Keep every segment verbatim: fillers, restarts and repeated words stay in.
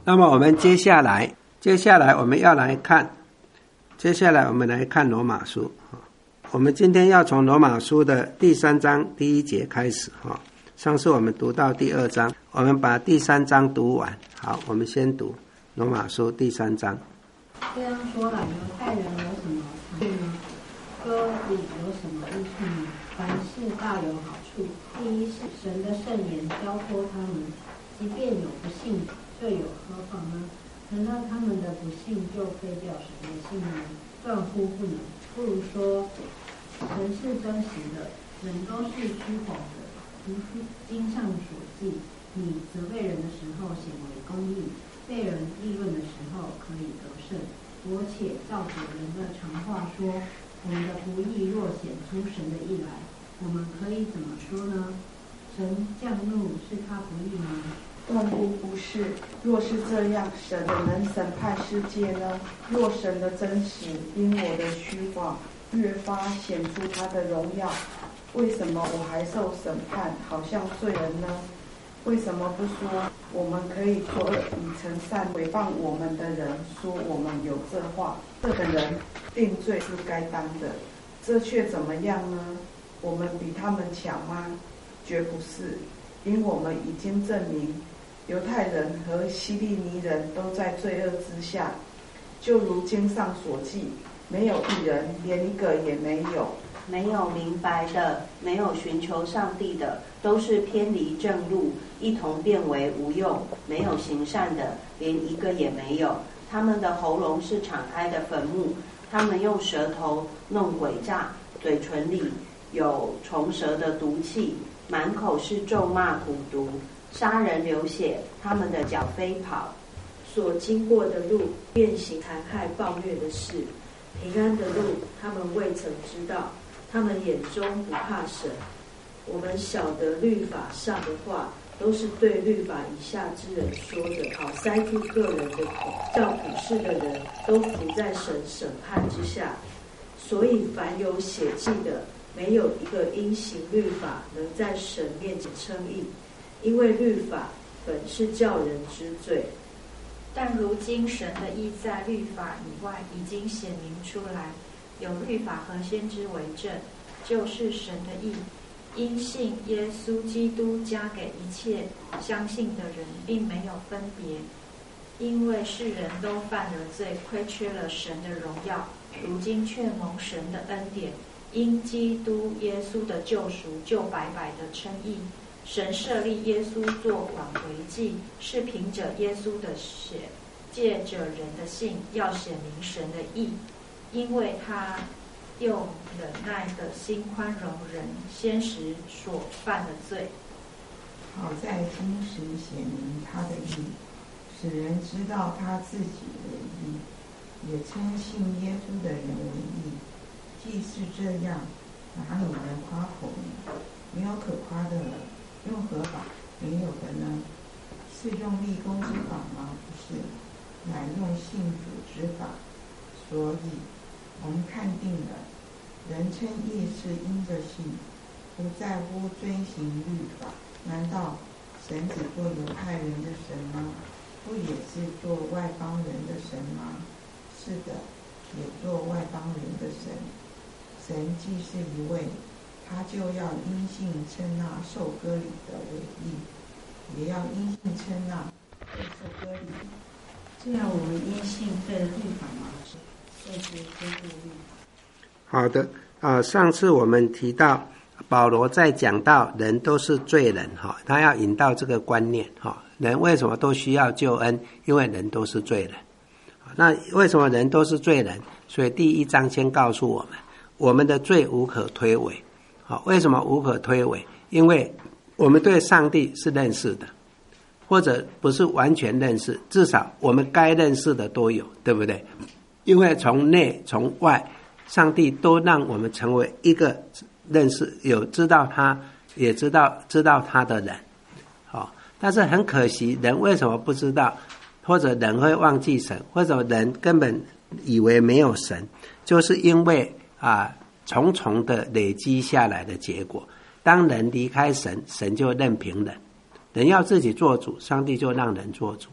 那么我们接下来接下来我们要来看接下来我们来看罗马书。我们今天要从罗马书的第三章第一节开始。上次我们读到第二章，我们把第三章读完。好，我们先读罗马书第三章。 这样说来，犹太人有什么长处呢？割礼有什么益处呢？凡事大有好处。第一是神的圣言交托他们，即便有不信，就有何妨呢？难道他们的不信就废掉神的信吗？断乎不能。不如说，神是真实的，人都是虚谎的。如经上所记，你责备人的时候显为公义，被人议论的时候可以得胜。我且照着人的常话说，我们的不义若显出神的义来，我们可以怎么说呢？神降怒是他不义吗？ 断乎不是。若是这样，神怎能审判世界呢？若神的真实因我的虚谎越发显出他的荣耀，为什么我还受审判，好像罪人呢？为什么不说我们可以作恶以成善，诽谤我们的人说我们有这话，这个人定罪是该当的，这却怎么样呢？我们比他们强吗？绝不是，因我们已经证明犹太人和希利尼人都在罪恶之下，就如经上所记，没有一人，连一个也没有。 没有明白的，没有寻求上帝的，都是偏离正路，一同变为无用。没有行善的，连一个也没有。他们的喉咙是敞开的坟墓，他们用舌头弄诡诈，嘴唇里有虫蛇的毒气，满口是咒骂苦毒，杀人流血，他们的脚飞跑。 所经过的路，遍行残害暴虐的事，平安的路，他们未曾知道。他们眼中不怕神。我们晓得律法上的话，都是对律法以下之人说的，好塞住个人的口，叫普世的人都伏在神审判之下。所以凡有血气的，没有一个因行律法能在神面前称义，因为律法本是叫人知罪。 但如今神的义在律法以外已经显明出来，有律法和先知为证，就是神的义，因信耶稣基督加给一切相信的人，并没有分别。因为世人都犯了罪，亏缺了神的荣耀，如今却蒙神的恩典，因基督耶稣的救赎，就白白的称义。神设立耶稣做挽回祭，是凭着耶稣的血，借着人的信，要显明神的义。因为他用忍耐的心宽容人先时所犯的罪， 好在今时显明他的义，使人知道他自己为义，也称信耶稣的人为义。既是这样，哪里来夸口呢？没有可夸的了。用何法？没有的呢？是用立功之法吗？不是，乃用信主之法。所以我们看定了，人称义是因着信，不在乎遵行律法。难道神只做犹太人的神吗？不也是做外邦人的神吗？是的，也做外邦人的神。神既是一位，他就要因信称那受割礼的为义，也要因信称那被受割礼。 这样我们因信废了律法吗？这是恢复律法。 好的啊、呃，上次我们提到保罗在讲到人都是罪人哈，他要引到这个观念哈，人为什么都需要救恩？因为人都是罪人。那为什么人都是罪人？所以第一章先告诉我们，我们的罪无可推诿。好，为什么无可推诿？因为我们对上帝是认识的，或者不是完全认识，至少我们该认识的都有，对不对？因为从内从外，上帝都让我们成为一个认识有知道他也知道知道他的人。好，但是很可惜，人为什么不知道？或者人会忘记神，或者人根本以为没有神，就是因为啊重重的累积下来的结果。当人离开神，神就任凭人，人要自己做主，上帝就让人做主。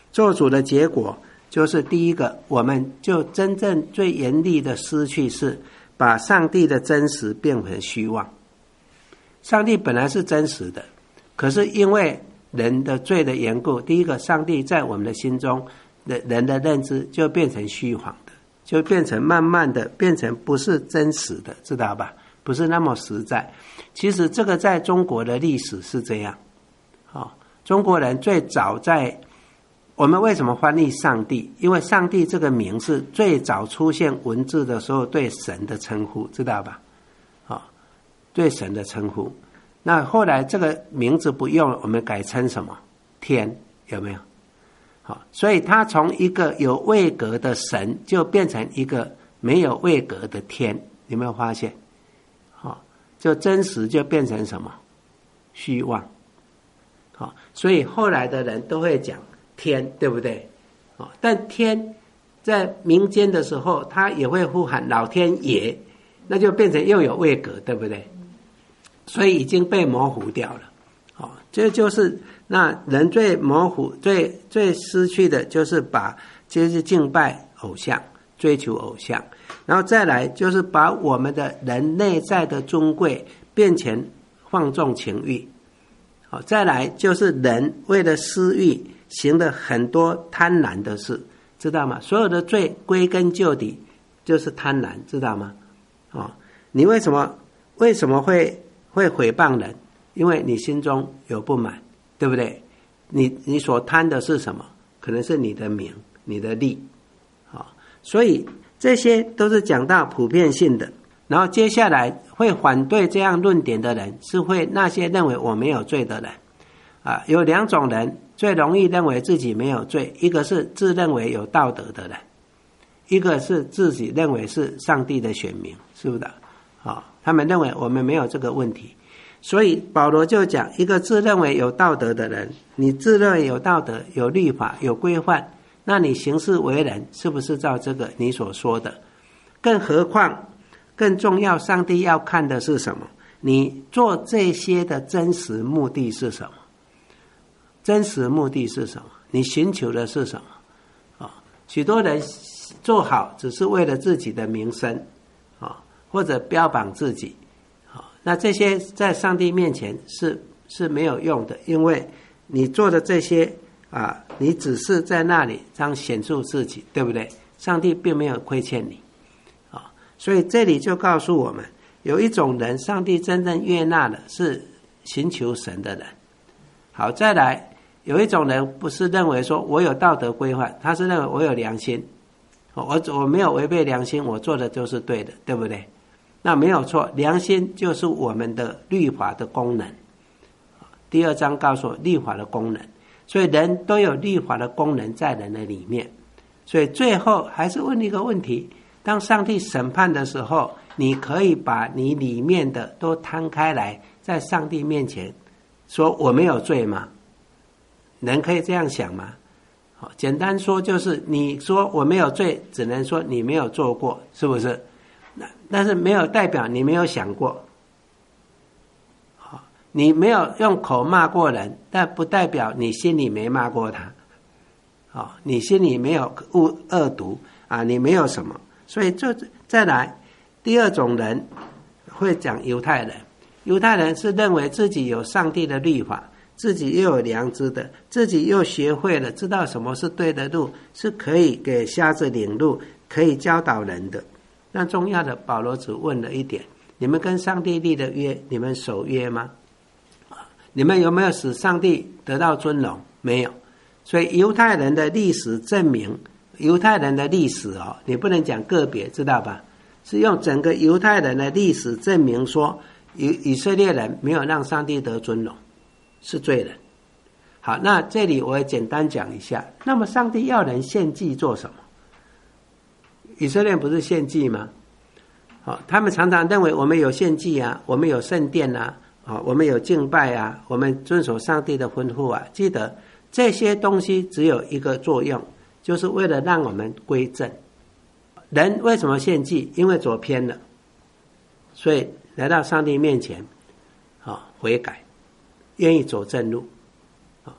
做主的结果就是第一个，我们就真正最严厉的失去是把上帝的真实变成虚妄。上帝本来是真实的，可是因为人的罪的缘故，第一个，上帝在我们的心中的人的认知就变成虚谎的，就变成慢慢的变成不是真实的，知道吧？不是那么实在。其实这个在中国的历史是这样。哦，中国人最早在我们为什么翻译上帝？因为上帝这个名是最早出现文字的时候对神的称呼，知道吧？哦，对神的称呼。那后来这个名字不用了，我们改成什么？天，有没有？好，所以他从一个有位格的神就变成一个没有位格的天，有没有发现？好，就真实就变成什么？虚妄。好，所以后来的人都会讲天，对不对？好，但天在民间的时候，他也会呼喊老天爷，那就变成又有位格，对不对？所以已经被模糊掉了。好，这就是那人最模糊、最最失去的，就是把就是敬拜偶像、追求偶像，然后再来就是把我们的人内在的尊贵变成放纵情欲。好，再来就是人为了私欲行了很多贪婪的事，知道吗？所有的罪归根究底就是贪婪，知道吗？哦，你为什么为什么会会诽谤人？因为你心中有不满，对不对？你你所贪的是什么？可能是你的名、你的利。好，所以这些都是讲到普遍性的。然后接下来会反对这样论点的人，是会那些认为我没有罪的人。啊，有两种人最容易认为自己没有罪，一个是自认为有道德的人，一个是自己认为是上帝的选民，是不是的？啊，他们认为我们没有这个问题。所以保罗就讲，一个自认为有道德的人，你自认为有道德、有律法、有规范，那你行事为人是不是照这个你所说的？更何况更重要，上帝要看的是什么？你做这些的真实目的是什么？真实目的是什么？你寻求的是什么？啊，许多人做好只是为了自己的名声，啊，或者标榜自己，啊，那这些在上帝面前是是没有用的，因为你做的这些啊，你只是在那里这样显出自己，对不对？上帝并没有亏欠你。所以这里就告诉我们，有一种人上帝真正悦纳的是寻求神的人。好，再来有一种人不是认为说我有道德规范，他是认为我有良心，我我没有违背良心，我做的就是对的，对不对？那没有错，良心就是我们的律法的功能。第二章告诉我律法的功能，所以人都有律法的功能在人的里面。所以最后还是问一个问题，当上帝审判的时候，你可以把你里面的都摊开来，在上帝面前说我没有罪吗？人可以这样想吗？好，简单说就是你说我没有罪，只能说你没有做过，是不是？但是没有代表你没有想过。好，你没有用口骂过人，但不代表你心里没骂过他。好，你心里没有恶恶毒啊，你没有什么。所以就再来第二种人会讲犹太人，犹太人是认为自己有上帝的律法，自己又有良知的，自己又学会了知道什么是对的路，是可以给瞎子领路，可以教导人的。那重要的保罗只问了一点，你们跟上帝立的约，你们守约吗？你们有没有使上帝得到尊荣？没有。所以犹太人的历史证明，犹太人的历史哦，你不能讲个别，知道吧？是用整个犹太人的历史证明说，以以色列人没有让上帝得尊荣，是罪人。好，那这里我也简单讲一下。那么上帝要人献祭做什么？以色列不是献祭吗？好，他们常常认为我们有献祭啊，我们有圣殿啊，好，我们有敬拜啊，我们遵守上帝的吩咐啊。记得这些东西只有一个作用，就是为了让我们归正。人为什么献祭？因为走偏了，所以来到上帝面前，好，悔改，愿意走正路。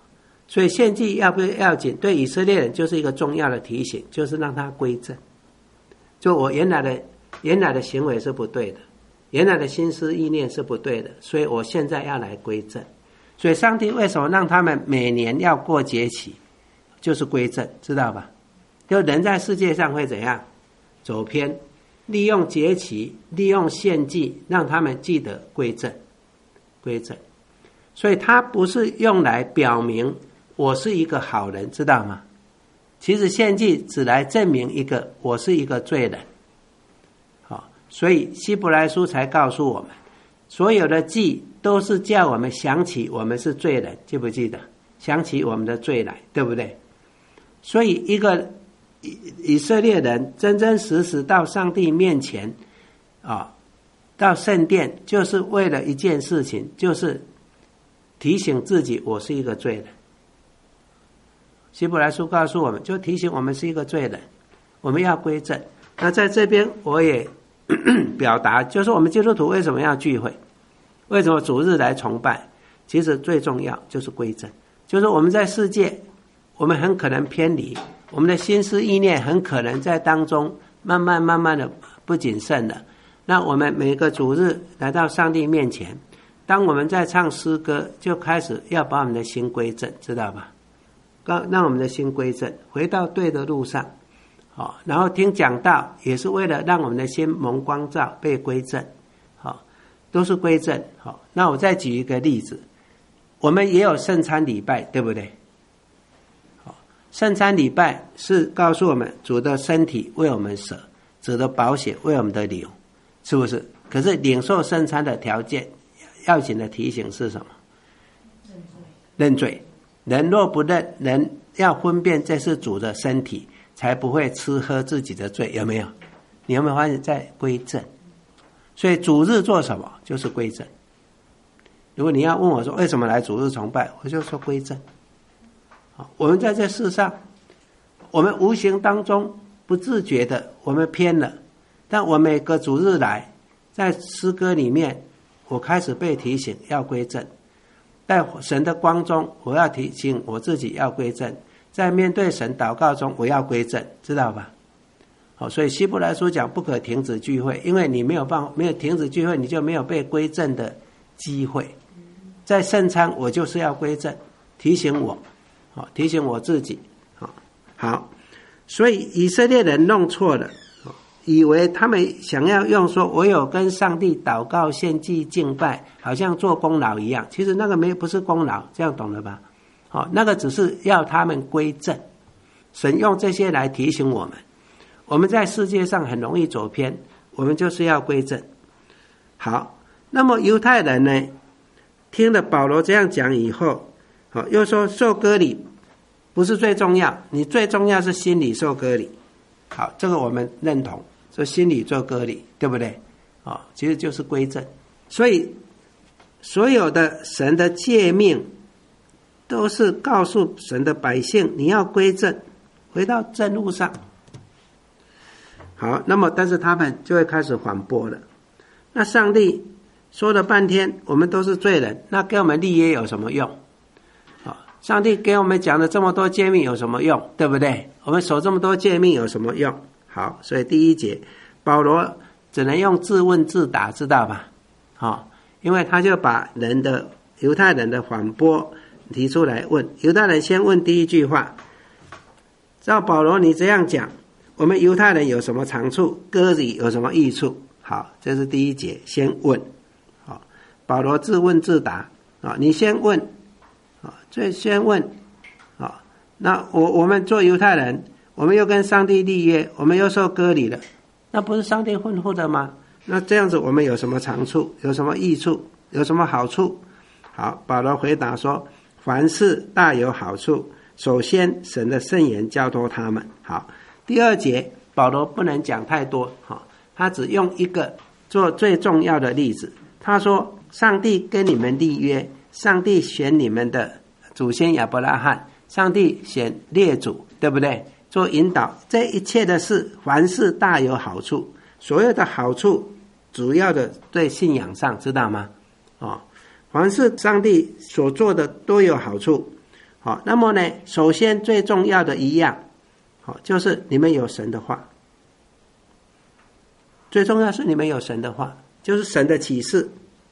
所以献祭要不要紧，对以色列人就是一个重要的提醒，就是让他归正。就我原来的原来的行为是不对的，原来的心思意念是不对的，所以我现在要来归正。所以上帝为什么让他们每年要过节期，就是归正，知道吧？就人在世界上会怎样走偏，利用节期，利用献祭，让他们记得归正，归正。所以他不是用来表明我是一个好人，知道吗？其实献祭只来证明一个我是一个罪人。好，所以希伯来书才告诉我们，所有的祭都是叫我们想起我们是罪人，记不记得？想起我们的罪来，对不对？所以一个以以色列人真真实实到上帝面前啊，到圣殿，就是为了一件事情，就是提醒自己我是一个罪人。希伯来书告诉我们，就提醒我们是一个罪人，我们要归正。那在这边我也咳咳表达，就是我们基督徒为什么要聚会，为什么主日来崇拜，其实最重要就是归正。就是我们在世界，我们很可能偏离，我们的心思意念很可能在当中慢慢慢慢的不谨慎了。那我们每个主日来到上帝面前，当我们在唱诗歌，就开始要把我们的心归正，知道吧？让我们的心归正，回到对的路上。好，然后听讲道也是为了让我们的心蒙光照，被归正。好，都是归正。好，那我再举一个例子，我们也有圣餐礼拜，对不对？好，圣餐礼拜是告诉我们主的身体为我们舍，主的宝血为我们的流，是不是？可是领受圣餐的条件，要紧的提醒是什么？认罪。人若不认，人要分辨这是主的身体，才不会吃喝自己的罪，有没有？你有没有发现在归正？所以主日做什么？就是归正。如果你要问我说为什么来主日崇拜，我就说归正。我们在这世上，我们无形当中不自觉的我们偏了，但我每个主日来，在诗歌里面我开始被提醒要归正，在神的光中我要提醒我自己要归正，在面对神祷告中我要归正，知道吧？好，所以希伯来书讲不可停止聚会，因为你没有办法没有停止聚会，你就没有被归正的机会。在圣餐我就是要归正，提醒我，好，提醒我自己。好，好，所以以色列人弄错了，以为他们想要用说我有跟上帝祷告献祭敬拜，好像做功劳一样，其实那个没不是功劳，这样懂了吧？好，那个只是要他们归正。神用这些来提醒我们，我们在世界上很容易走偏，我们就是要归正。好，那么犹太人呢，听了保罗这样讲以后，好，又说受割礼不是最重要，你最重要是心里受割礼。好，这个我们认同，说心里做割礼，对不对？哦，其实就是归正。所以所有的神的诫命都是告诉神的百姓，你要归正，回到正路上。好，那么但是他们就会开始反驳了。那上帝说了半天我们都是罪人，那给我们立约有什么用？好，上帝给我们讲了这么多诫命有什么用？对不对？我们守这么多诫命有什么用？好，所以第一节保罗只能用自问自答，知道吧？好，因为他就把人的犹太人的反驳提出来问。犹太人先问第一句话，照保罗你这样讲，我们犹太人有什么长处？割礼有什么益处？好，这是第一节，先问。好，保罗自问自答啊，你先问啊，最先问啊。那我我们做犹太人，我们又跟上帝立约，我们又受割礼了，那不是上帝吩咐的吗？那这样子我们有什么长处？有什么益处？有什么好处？好，保罗回答说，凡事大有好处。首先，神的圣言交托他们。好，第二节保罗不能讲太多，好，他只用一个做最重要的例子。他说，上帝跟你们立约，上帝选你们的祖先亚伯拉罕，上帝选列祖，对不对？做引导，这一切的事，凡事大有好处。所有的好处，主要的对信仰上，知道吗？哦，凡是上帝所做的都有好处。 好，那么呢，首先最重要的一样，好，就是你们有神的话。最重要是你们有神的话，就是神的启示。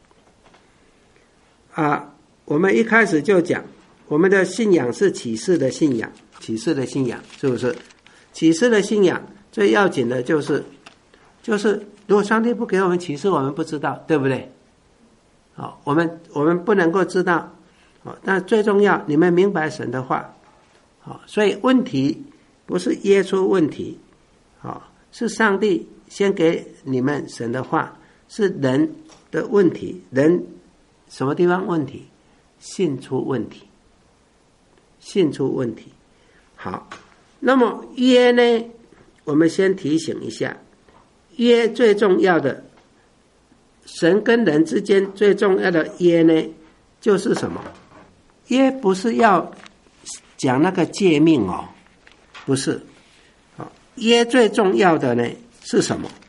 啊，我们一开始就讲，我们的信仰是启示的信仰，启示的信仰是不是？启示的信仰最要紧的就是，就是如果上帝不给我们启示，我们不知道，对不对？好，我们我们不能够知道。好，但最重要，你们明白神的话。好，所以问题不是耶稣问题，好，是上帝先给你们神的话，是人的问题，人什么地方问题？信出问题，信出问题。好，那么约呢？我们先提醒一下，约最重要的，神跟人之间最重要的约呢，就是什么？约不是要讲那个诫命哦，不是。好，约最重要的呢是什么？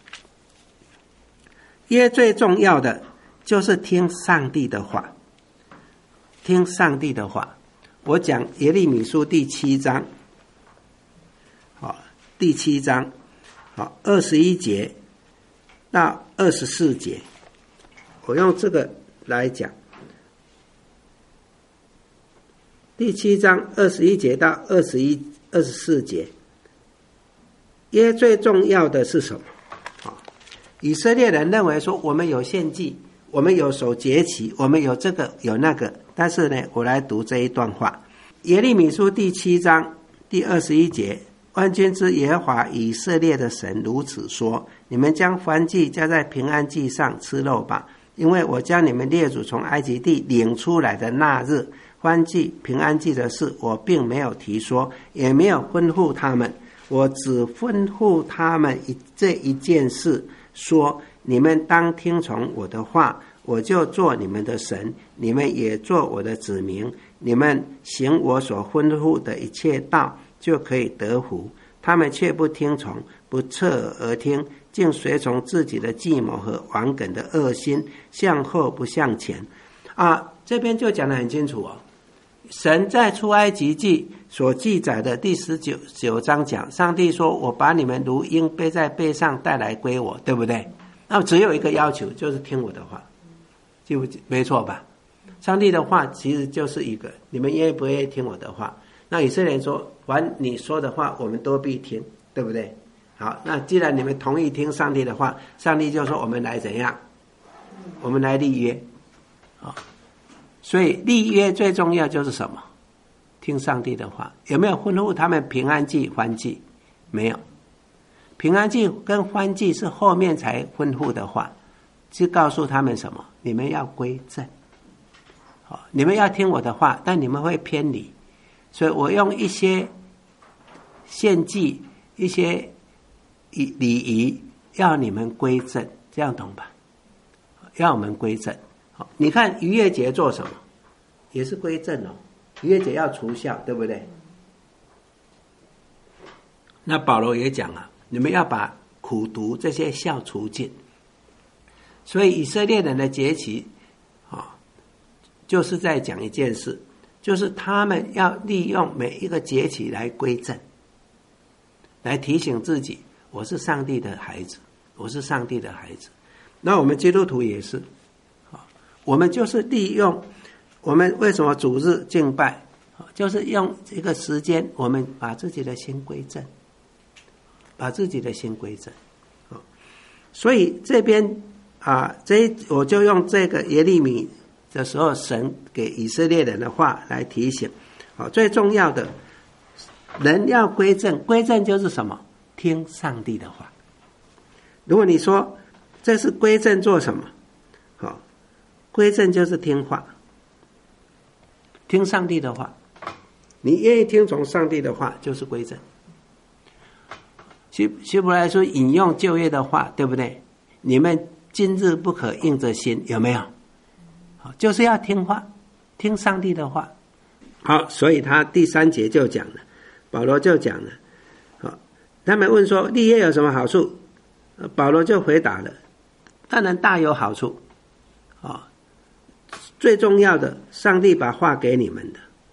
约最重要的就是听上帝的话，听上帝的话。我讲耶利米书第七章，好，第七章，好，二十一节到二十四节，我用这个来讲。第七章二十一节到二十一、二十四节，约最重要的是什么？以色列人认为说，我们有献祭，我们有守节期，我们有这个有那个。但是呢，我来读这一段话：耶利米书第七章第二十一节，万军之耶和华以色列的神如此说：你们将燔祭加在平安祭上吃肉吧，因为我将你们列祖从埃及地领出来的那日，燔祭平安祭的事，我并没有提说，也没有吩咐他们，我只吩咐他们一这一件事，说你们当听从我的话，我就做你们的神，你们也做我的子民，你们行我所吩咐的一切道，就可以得福。他们却不听从，不侧耳而听，竟随从自己的计谋和顽梗的恶心，向后不向前。啊，这边就讲得很清楚哦。神在出埃及记所记载的第十九九章讲，上帝说：“我把你们如鹰背在背上带来归我，对不对？”那只有一个要求，就是听我的话，就没错吧？上帝的话其实就是一个，你们愿不愿意听我的话？那以色列人说：“凡你说的话，我们都必听，对不对？”好，那既然你们同意听上帝的话，上帝就说：“我们来怎样？我们来立约。”好。所以立约最重要就是什么？听上帝的话。有没有吩咐他们平安祭、燔祭？没有。平安祭跟燔祭是后面才吩咐的话，是告诉他们什么？你们要归正，好，你们要听我的话，但你们会偏离，所以我用一些献祭、一些礼仪，要你们归正，这样懂吧？要我们归正。你看逾越节做什么？也是归正哦。逾越节要除酵，对不对？那保罗也讲了，你们要把苦毒这些酵除尽。所以以色列人的节期啊，就是在讲一件事，就是他们要利用每一个节期来归正，来提醒自己，我是上帝的孩子，我是上帝的孩子。那我们基督徒也是。我们就是利用我们为什么主日敬拜，就是用这个时间，我们把自己的心归正，把自己的心归正。所以这边啊，这我就用这个耶利米的时候，神给以色列人的话来提醒。好，最重要的，人要归正，归正就是什么？听上帝的话。如果你说这是归正做什么？好。归正就是听话，听上帝的话。你愿意听从上帝的话，就是归正。希希伯来书引用旧约的话，对不对？你们今日不可硬着心，有没有？好，就是要听话，听上帝的话。好，所以他第三节就讲了，保罗就讲了。好，他们问说立约有什么好处？保罗就回答了，当然大有好处。啊。最重要的，上帝把话给你们的，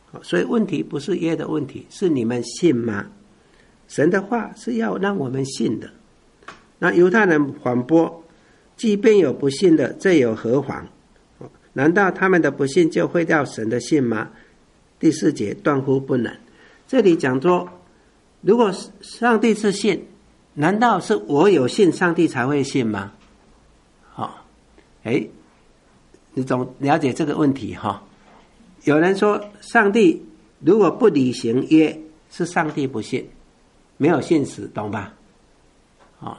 所以问题不是约的问题，是你们信吗？神的话是要让我们信的。那犹太人反驳，即便有不信的，这有何妨？难道他们的不信就毁掉神的信吗？第四节，断乎不能。这里讲说，如果上帝是信，难道是我有信上帝才会信吗？哦，哎，你总了解这个问题哈、哦。有人说，上帝如果不履行约，是上帝不信，没有信实，懂吧？哦，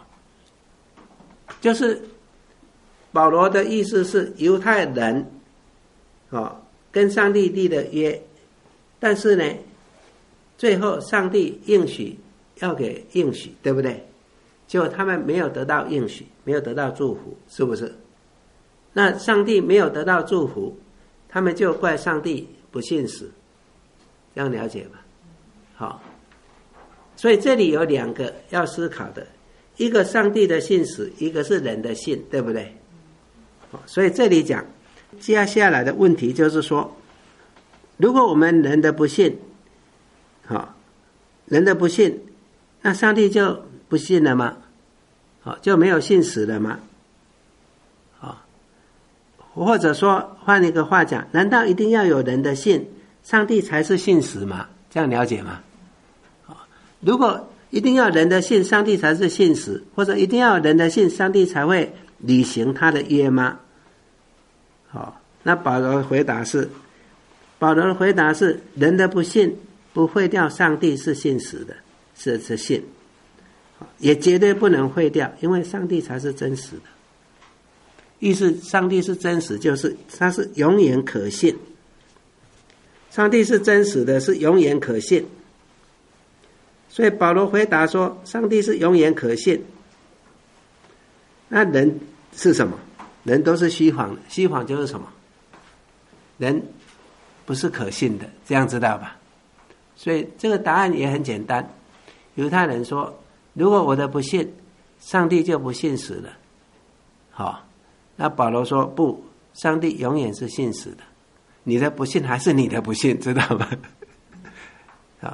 就是保罗的意思是，犹太人哦跟上帝立的约，但是呢，最后上帝应许要给应许，对不对？结果他们没有得到应许，没有得到祝福，是不是？那上帝没有得到祝福，他们就怪上帝不信实，这样了解吧？好，所以这里有两个要思考的，一个上帝的信实，一个是人的信，对不对？所以这里讲接下来的问题就是说，如果我们人的不信，好，人的不信，那上帝就不信了吗？好，就没有信实了吗？好，或者说换一个话讲，难道一定要有人的信，上帝才是信实吗？这样了解吗？好，如果一定要人的信，上帝才是信实，或者一定要人的信，上帝才会履行他的约吗？好，那保罗的回答是，保罗的回答是，人的不信不会掉上帝是信实的，是是信，也绝对不能毁掉，因为上帝才是真实的。意思上帝是真实，就是他是永远可信。上帝是真实的，是永远可信。所以保罗回答说，上帝是永远可信。那人是什么？人都是虚谎的，虚谎就是什么？人不是可信的，这样知道吧？所以这个答案也很简单。犹太人说，如果我的不信，上帝就不信实了。好，那保罗说不，上帝永远是信实的，你的不信还是你的不信，知道吗？好，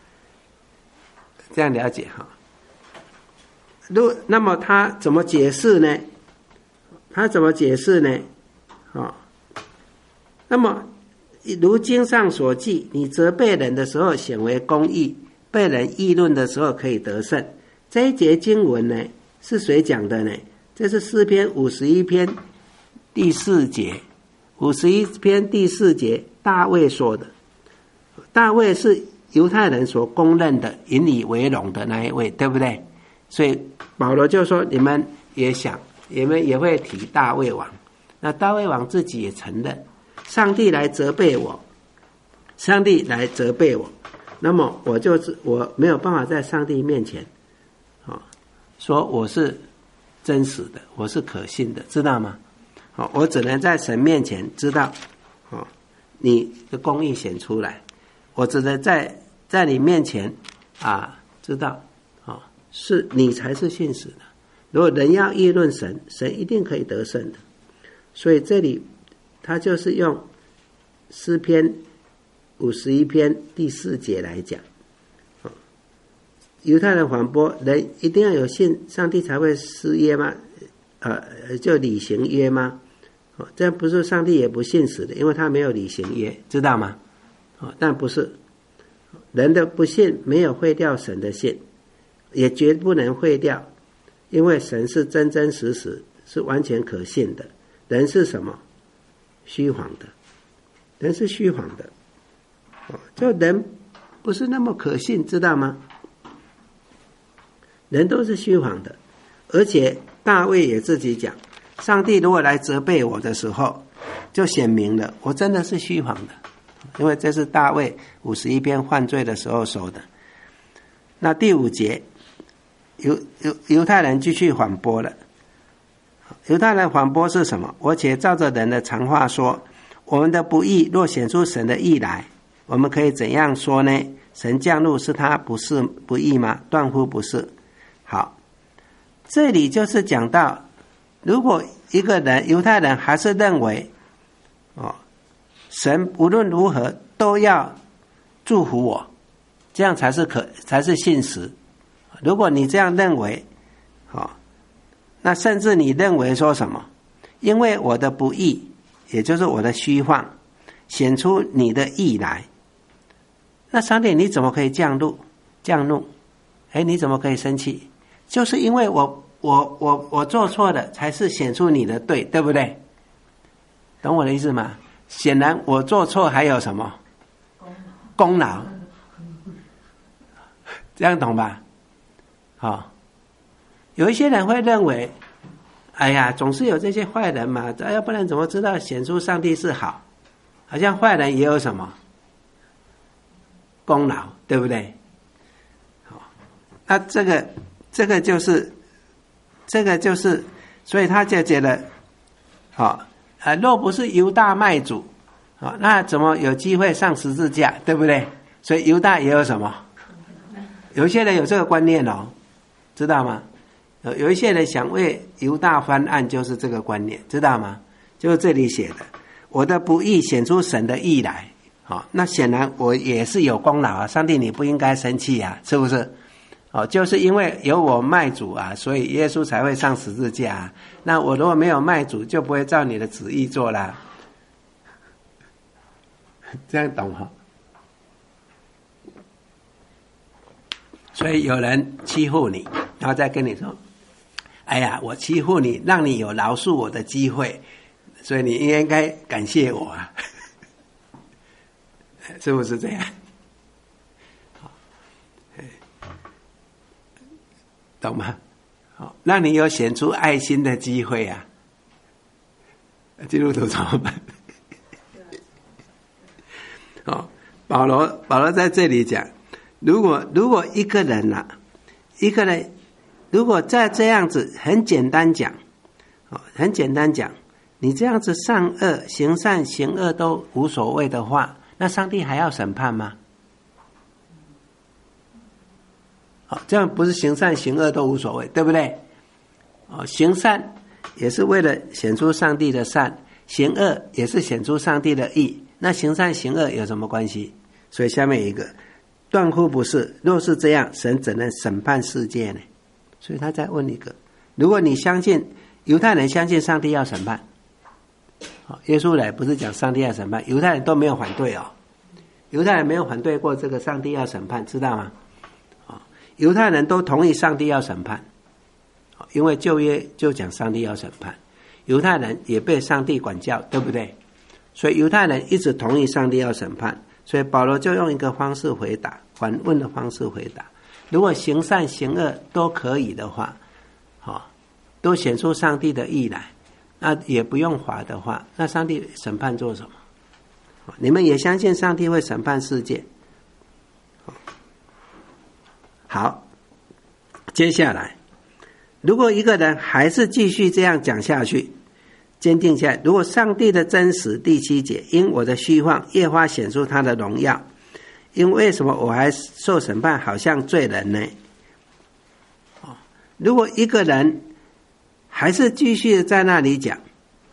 这样了解哈。如那么他怎么解释呢？他怎么解释呢？哦，那么如经上所记，你责备人的时候显为公义，被人议论的时候可以得胜。这一节经文呢，是谁讲的呢？这是诗篇五十一篇第四节，五十一篇第四节大卫说的。大卫是犹太人所公认的引以为荣的那一位，对不对？所以保罗就说，你们也想，你们也会提大卫王。那大卫王自己也承认，上帝来责备我，上帝来责备我，那么我就是我没有办法在上帝面前，哦，说我是真实的，我是可信的，知道吗？哦，我只能在神面前知道，哦，你的公义显出来，我只能在在你面前啊知道，哦，是你才是信实的。如果人要议论神，神一定可以得胜的。所以这里他就是用诗篇五十一篇第四节来讲，犹太人反驳，人一定要有信上帝才会施约吗？呃，就履行约吗？哦，这样不是上帝也不信实的，因为他没有履行约，知道吗？哦，但不是人的不信没有毁掉神的信，也绝不能毁掉，因为神是真真实实，是完全可信的。人是什么？虚谎的，人是虚谎的，哦，就人不是那么可信，知道吗？人都是虚谎的，而且大卫也自己讲，上帝如果来责备我的时候，就显明了我真的是虚谎的，因为这是大卫五十一篇犯罪的时候说的。那第五节，犹犹犹太人继续反驳了。犹太人反驳是什么？我且照着人的常话说，我们的不义若显出神的义来，我们可以怎样说呢？神降怒是他不是不义吗？断乎不是。好，这里就是讲到，如果一个人犹太人还是认为哦，神无论如何都要祝福我，这样才是可才是信实。如果你这样认为，哦，那甚至你认为说什么？因为我的不义，也就是我的虚妄，显出你的义来。那上帝你怎么可以降怒？降怒？哎，你怎么可以生气？就是因为我我我我做错了，才是显出你的对，对不对？懂我的意思吗？显然我做错还有什么功劳？这样懂吧？好、哦，有一些人会认为，哎呀，总是有这些坏人嘛，要不然怎么知道显出上帝是好？好像坏人也有什么功劳，对不对？好，那这个这个就是这个就是，所以他就觉得，好、哦，啊，若不是犹大卖主，好、哦，那怎么有机会上十字架，对不对？所以犹大也有什么？有一些人有这个观念哦，知道吗？有有一些人想为犹大翻案，就是这个观念，知道吗？就是这里写的，我的不义显出神的义来。好，那显然我也是有功劳啊，上帝你不应该生气啊，是不是？哦，就是因为有我卖主啊，所以耶稣才会上十字架啊。那我如果没有卖主，就不会照你的旨意做啦。这样懂哈？所以有人欺负你，然后再跟你说，哎呀，我欺负你，让你有饶恕我的机会，所以你应该感谢我啊。是不是这样？懂吗？好，让你有显出爱心的机会啊。基督徒怎么办？哦，保罗保罗在这里讲，如果如果一个人啊，一个人如果再这样子，很简单讲，哦，很简单讲，你这样子善恶行善行恶都无所谓的话，那上帝还要审判吗？好，这样不是行善行恶都无所谓，对不对？哦，行善也是为了显出上帝的善，行恶也是显出上帝的义。那行善行恶有什么关系？所以下面一个断乎不是。若是这样，神怎能审判世界呢？所以他再问一个：如果你相信犹太人相信上帝要审判，耶稣来不是讲上帝要审判，犹太人都没有反对哦，犹太人没有反对过这个上帝要审判，知道吗？犹太人都同意上帝要审判，因为旧约就讲上帝要审判，犹太人也被上帝管教，对不对？所以犹太人一直同意上帝要审判，所以保罗就用一个方式回答，反问的方式回答：如果行善行恶都可以的话，好，都显出上帝的义来，那也不用罚的话，那上帝审判做什么？你们也相信上帝会审判世界？好，接下来，如果一个人还是继续这样讲下去，坚定下来，如果上帝的真实，第七节，因我的虚妄越发显出他的荣耀，因为什么我还受审判，好像罪人呢？如果一个人还是继续在那里讲，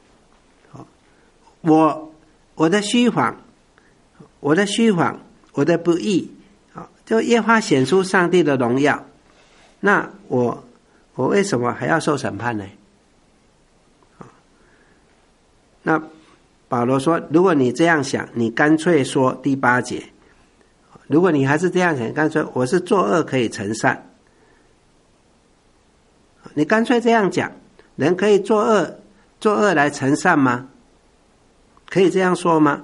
我我的虚谎，我的虚谎，我的不义，就越发显出上帝的荣耀，那我我为什么还要受审判呢？那保罗说，如果你这样想，你干脆说第八节，如果你还是这样想，干脆我是作恶可以成善，你干脆这样讲，人可以作恶作恶来成善吗？可以这样说吗？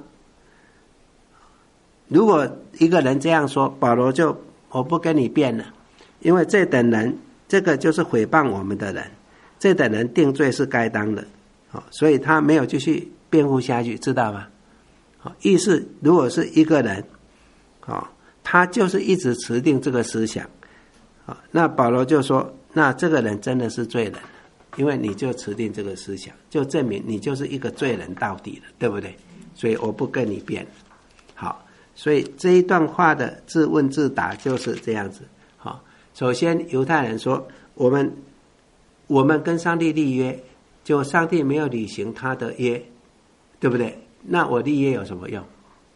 如果一个人这样说，保罗就我不跟你辩了，因为这等人，这个就是诽谤我们的人，这等人定罪是该当的，所以他没有继续辩护下去，知道吗？意思如果是一个人，他就是一直持定这个思想，那保罗就说，那这个人真的是罪人，因为你就持定这个思想，就证明你就是一个罪人到底了，对不对？所以我不跟你辩。好，所以这一段话的自问自答就是这样子。好，首先犹太人说，我们我们跟上帝立约，就上帝没有履行他的约，对不对？那我立约有什么用？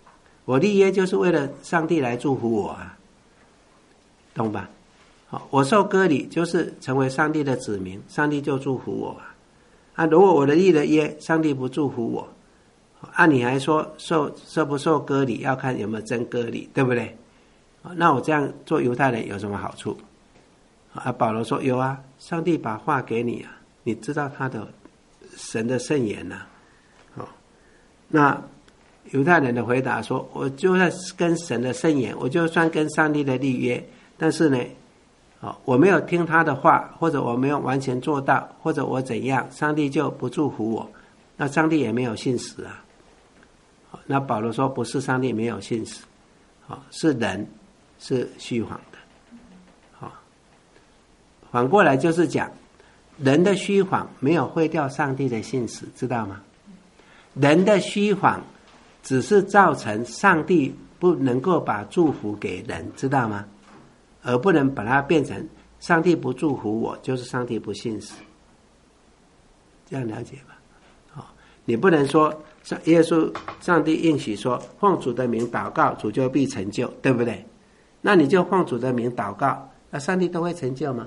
我立约就是为了上帝来祝福我啊，懂吧？好，我受割礼就是成为上帝的子民，上帝就祝福我啊。啊，如果我的立了约，上帝不祝福我，啊，你还说受受不受割礼要看有没有真割礼，对不对？那我这样做犹太人有什么好处？啊，保罗说有啊，上帝把话给你啊，你知道他的神的圣言呐、啊。哦，那犹太人的回答说，我就算跟神的圣言，我就算跟上帝的立约，但是呢，哦，我没有听他的话，或者我没有完全做到，或者我怎样，上帝就不祝福我，那上帝也没有信实啊。那保罗说，不是上帝没有信实，哦，是人是虚谎的。好，反过来就是讲，人的虚谎没有毁掉上帝的信实，知道吗？人的虚谎只是造成上帝不能够把祝福给人，知道吗？而不能把它变成上帝不祝福我，就是上帝不信实，这样了解吧？好，你不能说耶稣上帝应许说奉主的名祷告，主就必成就，对不对？那你就奉主的名祷告，那上帝都会成就吗？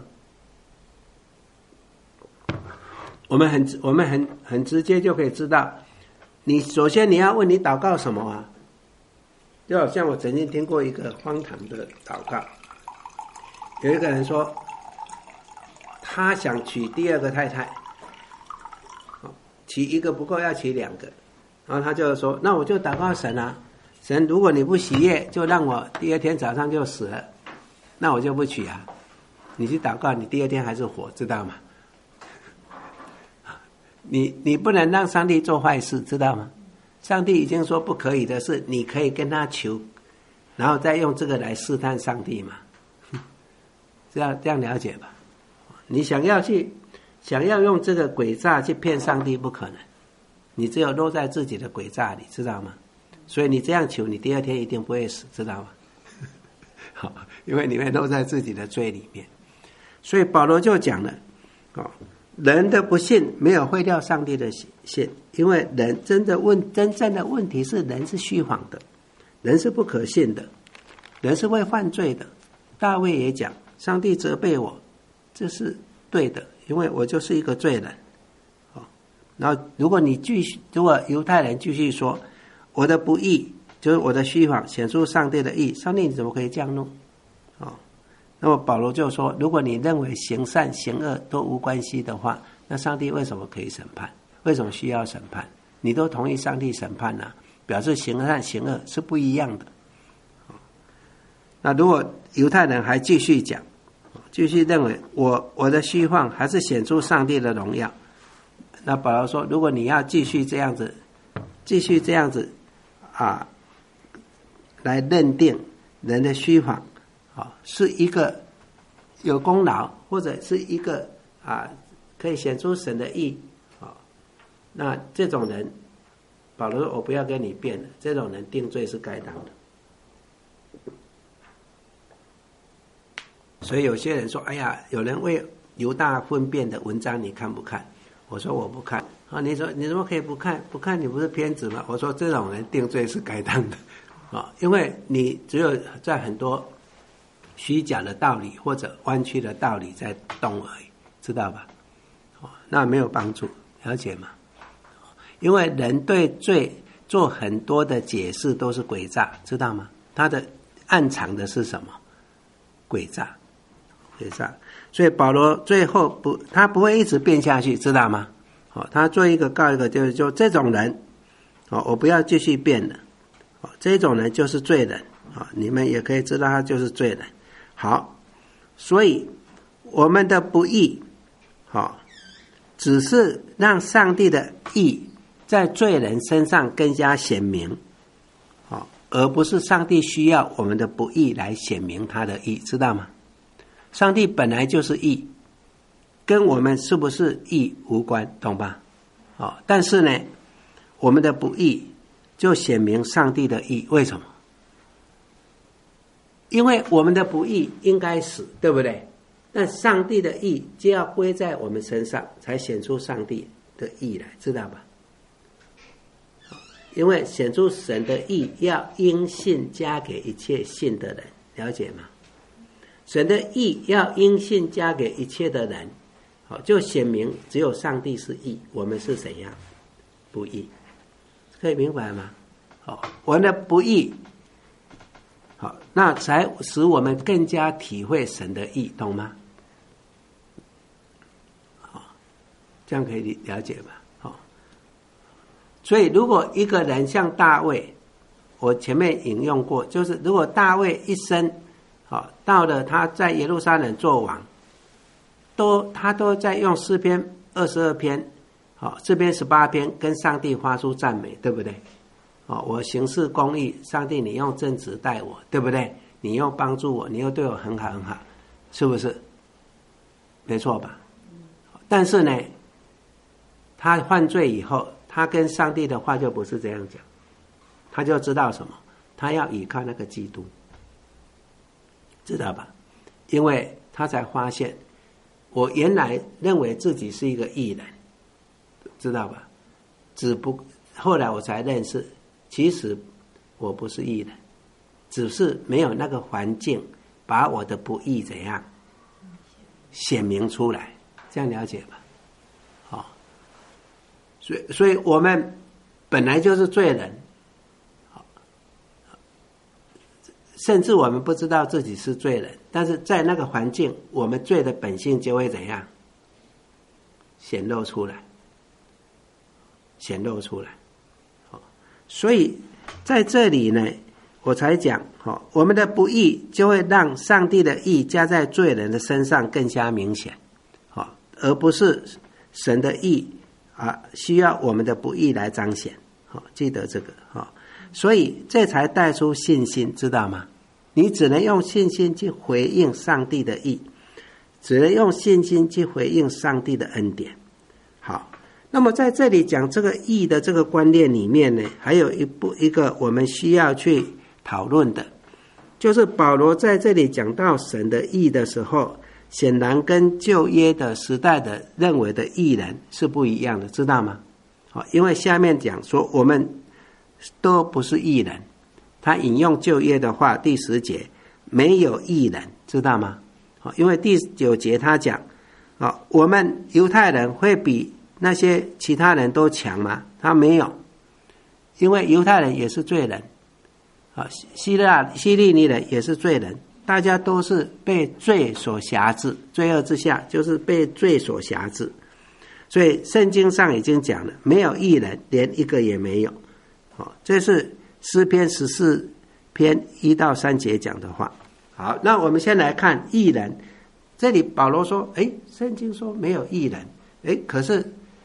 我们很我们很很直接就可以知道，你首先你要问你祷告什么啊？就好像我曾经听过一个荒唐的祷告，有一个人说他想娶第二个太太，娶一个不够要娶两个，然后他就说，那我就祷告神啊，神如果你不喜悦，就让我第二天早上就死了，那我就不娶啊。你去祷告，你第二天还是活，知道吗？你你不能让上帝做坏事，知道吗？上帝已经说不可以的事，你可以跟他求，然后再用这个来试探上帝嘛。这样这样了解吧？你想要去想要用这个诡诈去骗上帝，不可能，你只有落在自己的诡诈里，知道吗？所以你这样求，你第二天一定不会死，知道吗？好，因为你会落在自己的罪里面。所以保罗就讲了，哦，人的不信没有毁掉上帝的信，因为人真的问真正的问题是人是虚谎的，人是不可信的，人是会犯罪的。大卫也讲，上帝责备我，这是对的，因为我就是一个罪人。哦，然后如果你继续，如果犹太人继续说我的不义就是我的虚谎显出上帝的义，上帝你怎么可以降怒？哦，那么保罗就说，如果你认为行善行恶都无关系的话，那上帝为什么可以审判？为什么需要审判？你都同意上帝审判了，啊，表示行善行恶是不一样的。那如果犹太人还继续讲，继续认为我我的虚谎还是显出上帝的荣耀，那保罗说，如果你要继续这样子继续这样子啊，来认定人的虚谎啊是一个有功劳，或者是一个啊可以显出神的义啊，那这种人保罗说我不要跟你辩了，这种人定罪是该当的。所以有些人说，哎呀，有人为犹大分辨的文章你看不看？我说我不看。啊，你说你怎么可以不看？不看你不是偏执吗？我说这种人定罪是该当的啊，因为你只有在很多虚假的道理或者弯曲的道理在动而已，知道吧？那没有帮助，了解吗？因为人对罪做很多的解释都是诡诈，知道吗？他的暗藏的是什么？诡诈。所以保罗最后不，他不会一直变下去，知道吗？哦，他做一个告一个，就是说这种人，哦，我不要继续变了，哦，这种人就是罪人，啊，哦，你们也可以知道他就是罪人。好，所以我们的不义，哦，只是让上帝的义在罪人身上更加显明，哦，而不是上帝需要我们的不义来显明他的义，知道吗？上帝本来就是义，跟我们是不是义无关，懂吧？哦，但是呢，我们的不义就显明上帝的义，为什么？因为我们的不义应该死，对不对？但上帝的义就要归在我们身上，才显出上帝的义来，知道吧？ 因为显出神的义要因信加给一切信的人，了解吗？神的义要因信加给一切的人，好，就显明只有上帝是义，我们是怎样不义，可以明白吗？好，我们的不义，好，那才使我们更加体会神的义，懂吗？好，这样可以了解吧？好，所以如果一个人像大卫，我前面引用过，就是如果大卫一生好，到了他在耶路撒冷做王，都他都在用诗篇二十二篇，好，诗篇十八篇跟上帝发出赞美，对不对？哦，我行事公义，上帝你用正直待我，对不对？你又帮助我，你又对我很好很好，是不是？没错吧？但是呢，他犯罪以后，他跟上帝的话就不是这样讲，他就知道什么？他要依靠那个基督。知道吧？因为他才发现，我原来认为自己是一个义人，知道吧？只不后来我才认识，其实我不是义人，只是没有那个环境把我的不义怎样显明出来，这样了解吧？好，所以所以我们本来就是罪人。甚至我们不知道自己是罪人，但是在那个环境，我们罪的本性就会怎样显露出来，显露出来。所以在这里呢，我才讲，我们的不义就会让上帝的义加在罪人的身上更加明显，而不是神的义啊需要我们的不义来彰显。记得这个，所以这才带出信心，知道吗？你只能用信心去回应上帝的义，只能用信心去回应上帝的恩典。好，那么在这里讲这个义的这个观念里面呢，还有一部一个我们需要去讨论的，就是保罗在这里讲到神的义的时候，显然跟旧约的时代的认为的义人是不一样的，知道吗？好，因为下面讲说我们都不是义人，他引用旧约的话，第十节没有义人，知道吗？因为第九节他讲，我们犹太人会比那些其他人都强吗？他没有，因为犹太人也是罪人，希腊希利尼人也是罪人，大家都是被罪所辖制，罪恶之下就是被罪所辖制。所以圣经上已经讲了，没有义人，连一个也没有。这是诗篇十四篇一到三节讲的话。好，那我们先来看义人。这里保罗说，诶，圣经说没有义人，诶，可是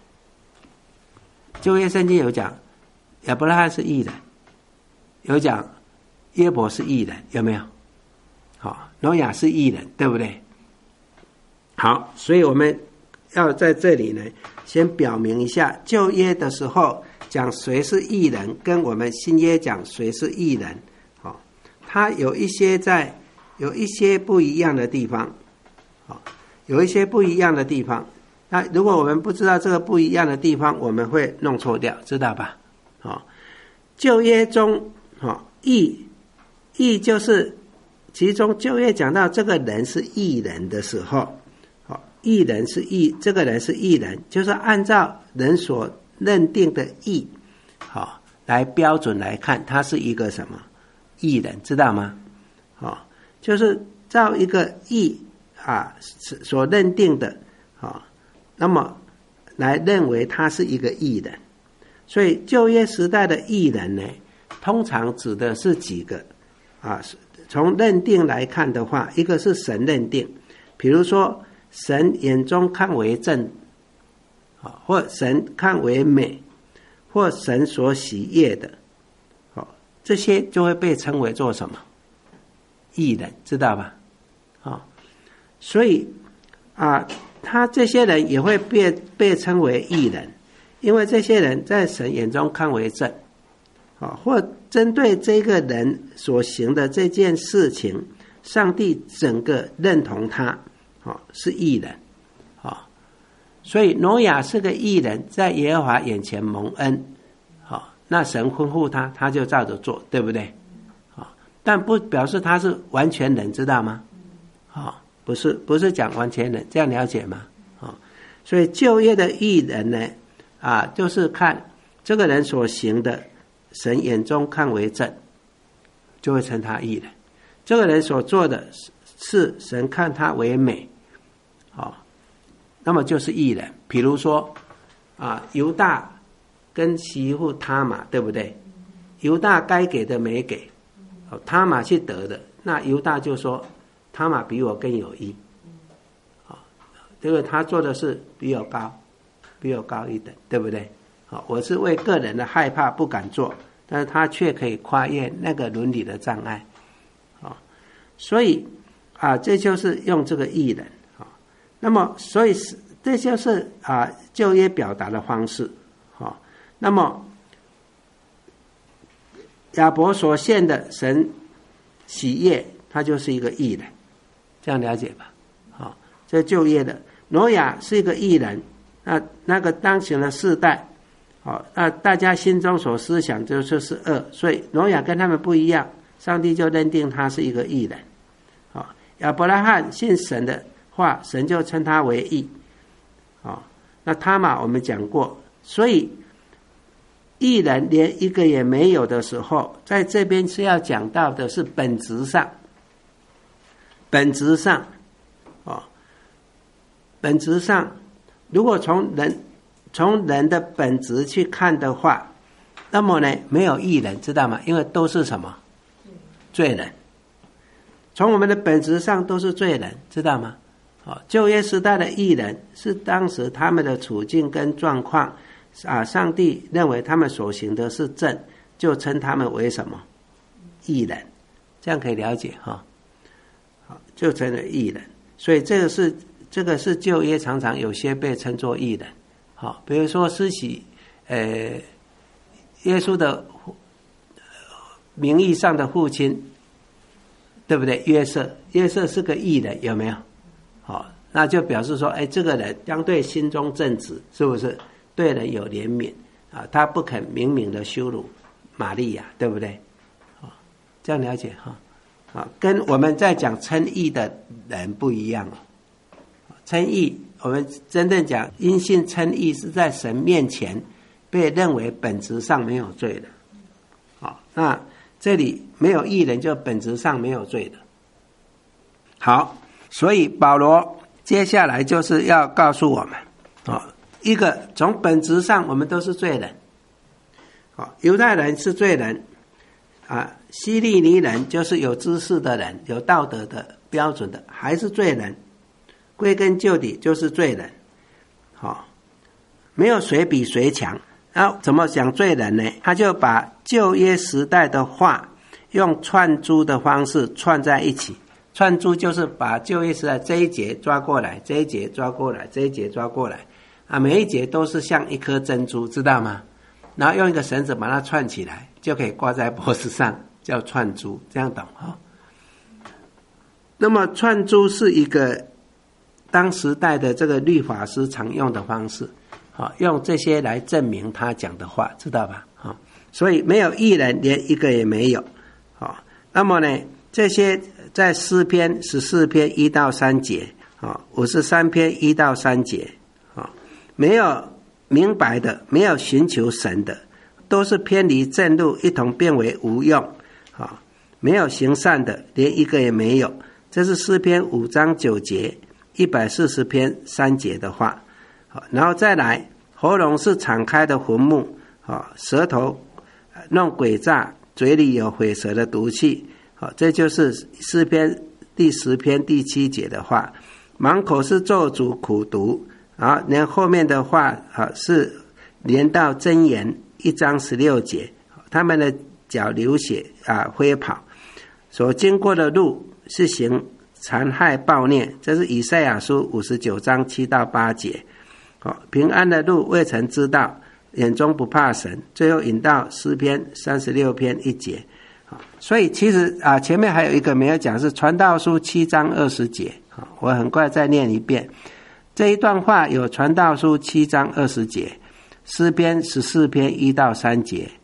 旧约圣经有讲亚伯拉罕是义人，有讲约伯是义人，有没有？好，挪亚是义人，对不对？好，所以我们要在这里呢，先表明一下，旧约的时候讲谁是义人，跟我们新约讲谁是义人，好，它有一些在有一些不一样的地方，好，有一些不一样的地方。那如果我们不知道这个不一样的地方，我们会弄错掉，知道吧？好，旧约中，好，义义就是其中旧约讲到这个人是义人的时候，好，义人是义，这个人是义人，就是按照人所认定的义，好，来标准来看，他是一个什么义人，知道吗？好，就是照一个义啊所认定的，好，那么来认为他是一个义人。所以旧约时代的义人呢，通常指的是几个啊？从认定来看的话，一个是神认定，比如说神眼中看为正，或神看为美，或神所喜悦的，这些就会被称为做什么？义人，知道吧？所以啊，他这些人也会被被称为义人，因为这些人在神眼中看为正，或针对这个人所行的这件事情，上帝整个认同他是义人。所以挪亚是个义人，在耶和华眼前蒙恩， 那神吩咐他，他就照着做，对不对？啊，但不表示他是完全人，知道吗？啊，不是，不是讲完全人，这样了解吗？啊，所以旧约的义人呢，啊，就是看这个人所行的，神眼中看为正，就会称他义人。这个人所做的是神看他为美，啊，那么就是义人。比如说啊，犹大跟媳妇他玛，对不对？犹大该给的没给，他玛去得的，那犹大就说他玛比我更有义，啊，因为他做的事比我高，比我高一等，对不对？啊，我是为个人的害怕不敢做，但是他却可以跨越那个伦理的障碍，啊，所以啊，这就是用这个义人啊。那么，所以这就是啊旧约表达的方式，啊。那么亚伯所献的神喜悦，他就是一个义人，这样了解吧？好，这旧约的挪亚是一个义人，那那个当前的世代，好，那大家心中所思想就是恶，所以挪亚跟他们不一样，上帝就认定他是一个义人。好，亚伯拉罕信神的话，神就称他为义。好，那他玛我们讲过，所以义人连一个也没有的时候，在这边是要讲到的是本质上，本质上，哦，本质上，如果从人从人的本质去看的话，那么呢，没有义人，知道吗？因为都是什么？罪人。从我们的本质上都是罪人，知道吗？哦，旧约时代的义人是当时他们的处境跟状况。啊，上帝认为他们所行的是正，就称他们为什么？义人，这样可以了解哈。好，就称为义人。所以这个是这个是旧约常常有些被称作义人。好，比如说施洗，呃，耶稣的名义上的父亲，对不对？约瑟，约瑟是个义人，有没有？好，那就表示说，哎，这个人相对心中正直，是不是？对人有怜悯啊，他不肯明明的羞辱玛利亚，对不对？啊，这样了解哈，啊，跟我们在讲称义的人不一样哦。称义，我们真正讲因信称义，是在神面前被认为本质上没有罪的。好，那这里没有义人，就本质上没有罪的。好，所以保罗接下来就是要告诉我们啊。一个从本质上我们都是罪人，好，犹太人是罪人啊，希利尼人就是有知识的人，有道德的标准的，还是罪人，归根究底就是罪人。好，没有谁比谁强。那怎么讲罪人呢？他就把旧约时代的话用串珠的方式串在一起。串珠就是把旧约时代这一节抓过来，这一节抓过来，这一节抓过来啊，每一节都是像一颗珍珠，知道吗？然后用一个绳子把它串起来，就可以挂在脖子上，叫串珠，这样懂哈？那么串珠是一个当时代的这个律法师常用的方式，好，用这些来证明他讲的话，知道吧？好，所以没有义人，连一个也没有。好，那么呢，这些在诗篇十四篇一到三节，啊，五十三篇一到三节。没有明白的，没有寻求神的，都是偏离正路，一同变为无用。啊，没有行善的，连一个也没有。这是诗篇五章九节，一百四十篇三节的话。好，然后再来，喉咙是敞开的坟墓，啊，舌头弄诡诈，嘴里有毁舌的毒气。好，这就是诗篇第十篇第七节的话。满口是咒诅苦毒。好，连后面的话啊是连到箴言一章十六节，他们的脚流血啊飞跑，所经过的路是行残害暴虐，这是以赛亚书五十九章七到八节。好，平安的路未曾知道，眼中不怕神，最后引到诗篇三十六篇一节。好，所以其实啊前面还有一个没有讲，是传道书七章二十节。好，我很快再念一遍。这一段话有传道书七章二十节，诗篇十四篇一到三节，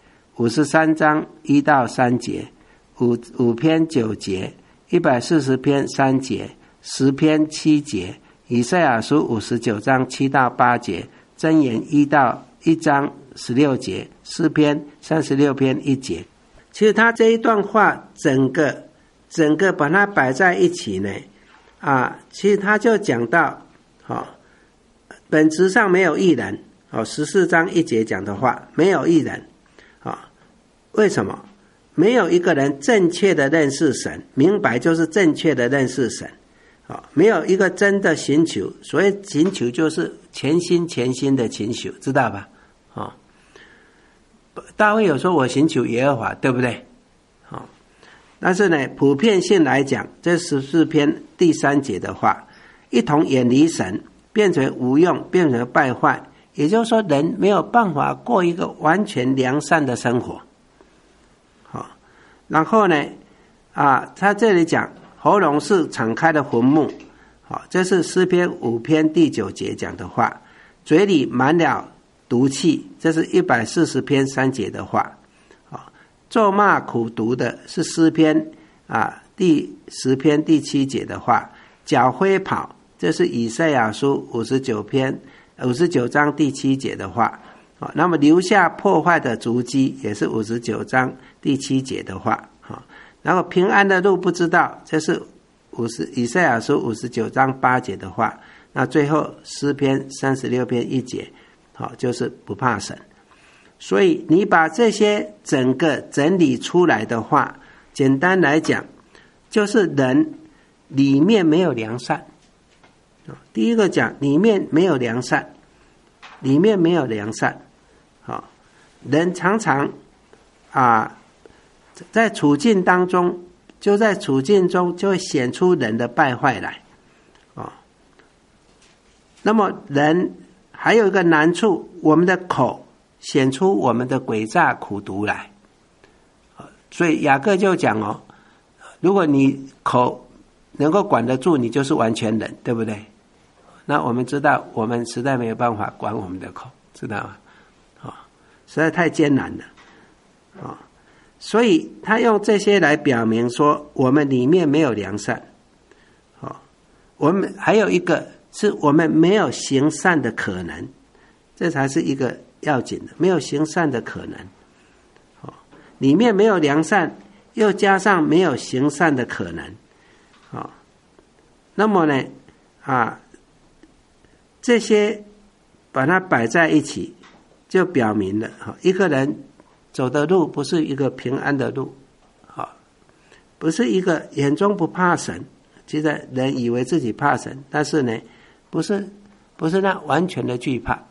五十三章一到三节，五五篇九节，一百四十篇三节，十篇七节，以赛亚书五十九章七到八节，箴言一到一章十六节，诗篇三十六篇一节。其实他这一段话整个整个把它摆在一起呢，啊，其实他就讲到，哦，本质上没有义人，哦，十四章一节讲的话，没有义人，啊、哦，为什么？没有一个人正确的认识神，明白就是正确的认识神，啊、哦，没有一个真的寻求，所谓寻求就是全心全心的寻求，知道吧？啊、哦。大卫有说我寻求耶和华，对不对？好，但是呢，普遍性来讲，这十四篇第三节的话，一同远离神，变成无用，变成败坏，也就是说，人没有办法过一个完全良善的生活。好，然后呢，啊，他这里讲喉咙是敞开的坟墓，好，这是诗篇五篇第九节讲的话，嘴里满了毒气，这是一百四十篇三节的话，啊，咒骂苦毒的是诗篇啊第十篇第七节的话，脚飞跑，这是以赛亚书五十九篇五十九章第七节的话，啊，那么留下破坏的足迹也是五十九章第七节的话，啊，然后平安的路不知道，这是五十以赛亚书五十九章八节的话，那最后诗篇三十六篇一节。好，就是不怕神。所以你把这些整个整理出来的话，简单来讲，就是人里面没有良善。第一个讲里面没有良善，里面没有良善。好，人常常啊，在处境当中，就在处境中就会显出人的败坏来。啊，那么人。还有一个难处，我们的口显出我们的诡诈苦毒来，所以雅各就讲哦，如果你口能够管得住，你就是完全人，对不对？那我们知道，我们实在没有办法管我们的口，知道吗？啊，实在太艰难了，啊，所以他用这些来表明说，我们里面没有良善，啊，我们还有一个。是我们没有行善的可能，这才是一个要紧的，没有行善的可能。哦，里面没有良善，又加上没有行善的可能。哦，那么呢，啊，这些把它摆在一起，就表明了，哈，一个人走的路不是一个平安的路，啊，不是一个眼中不怕神，其实人以为自己怕神，但是呢。不是，不是那完全的惧怕。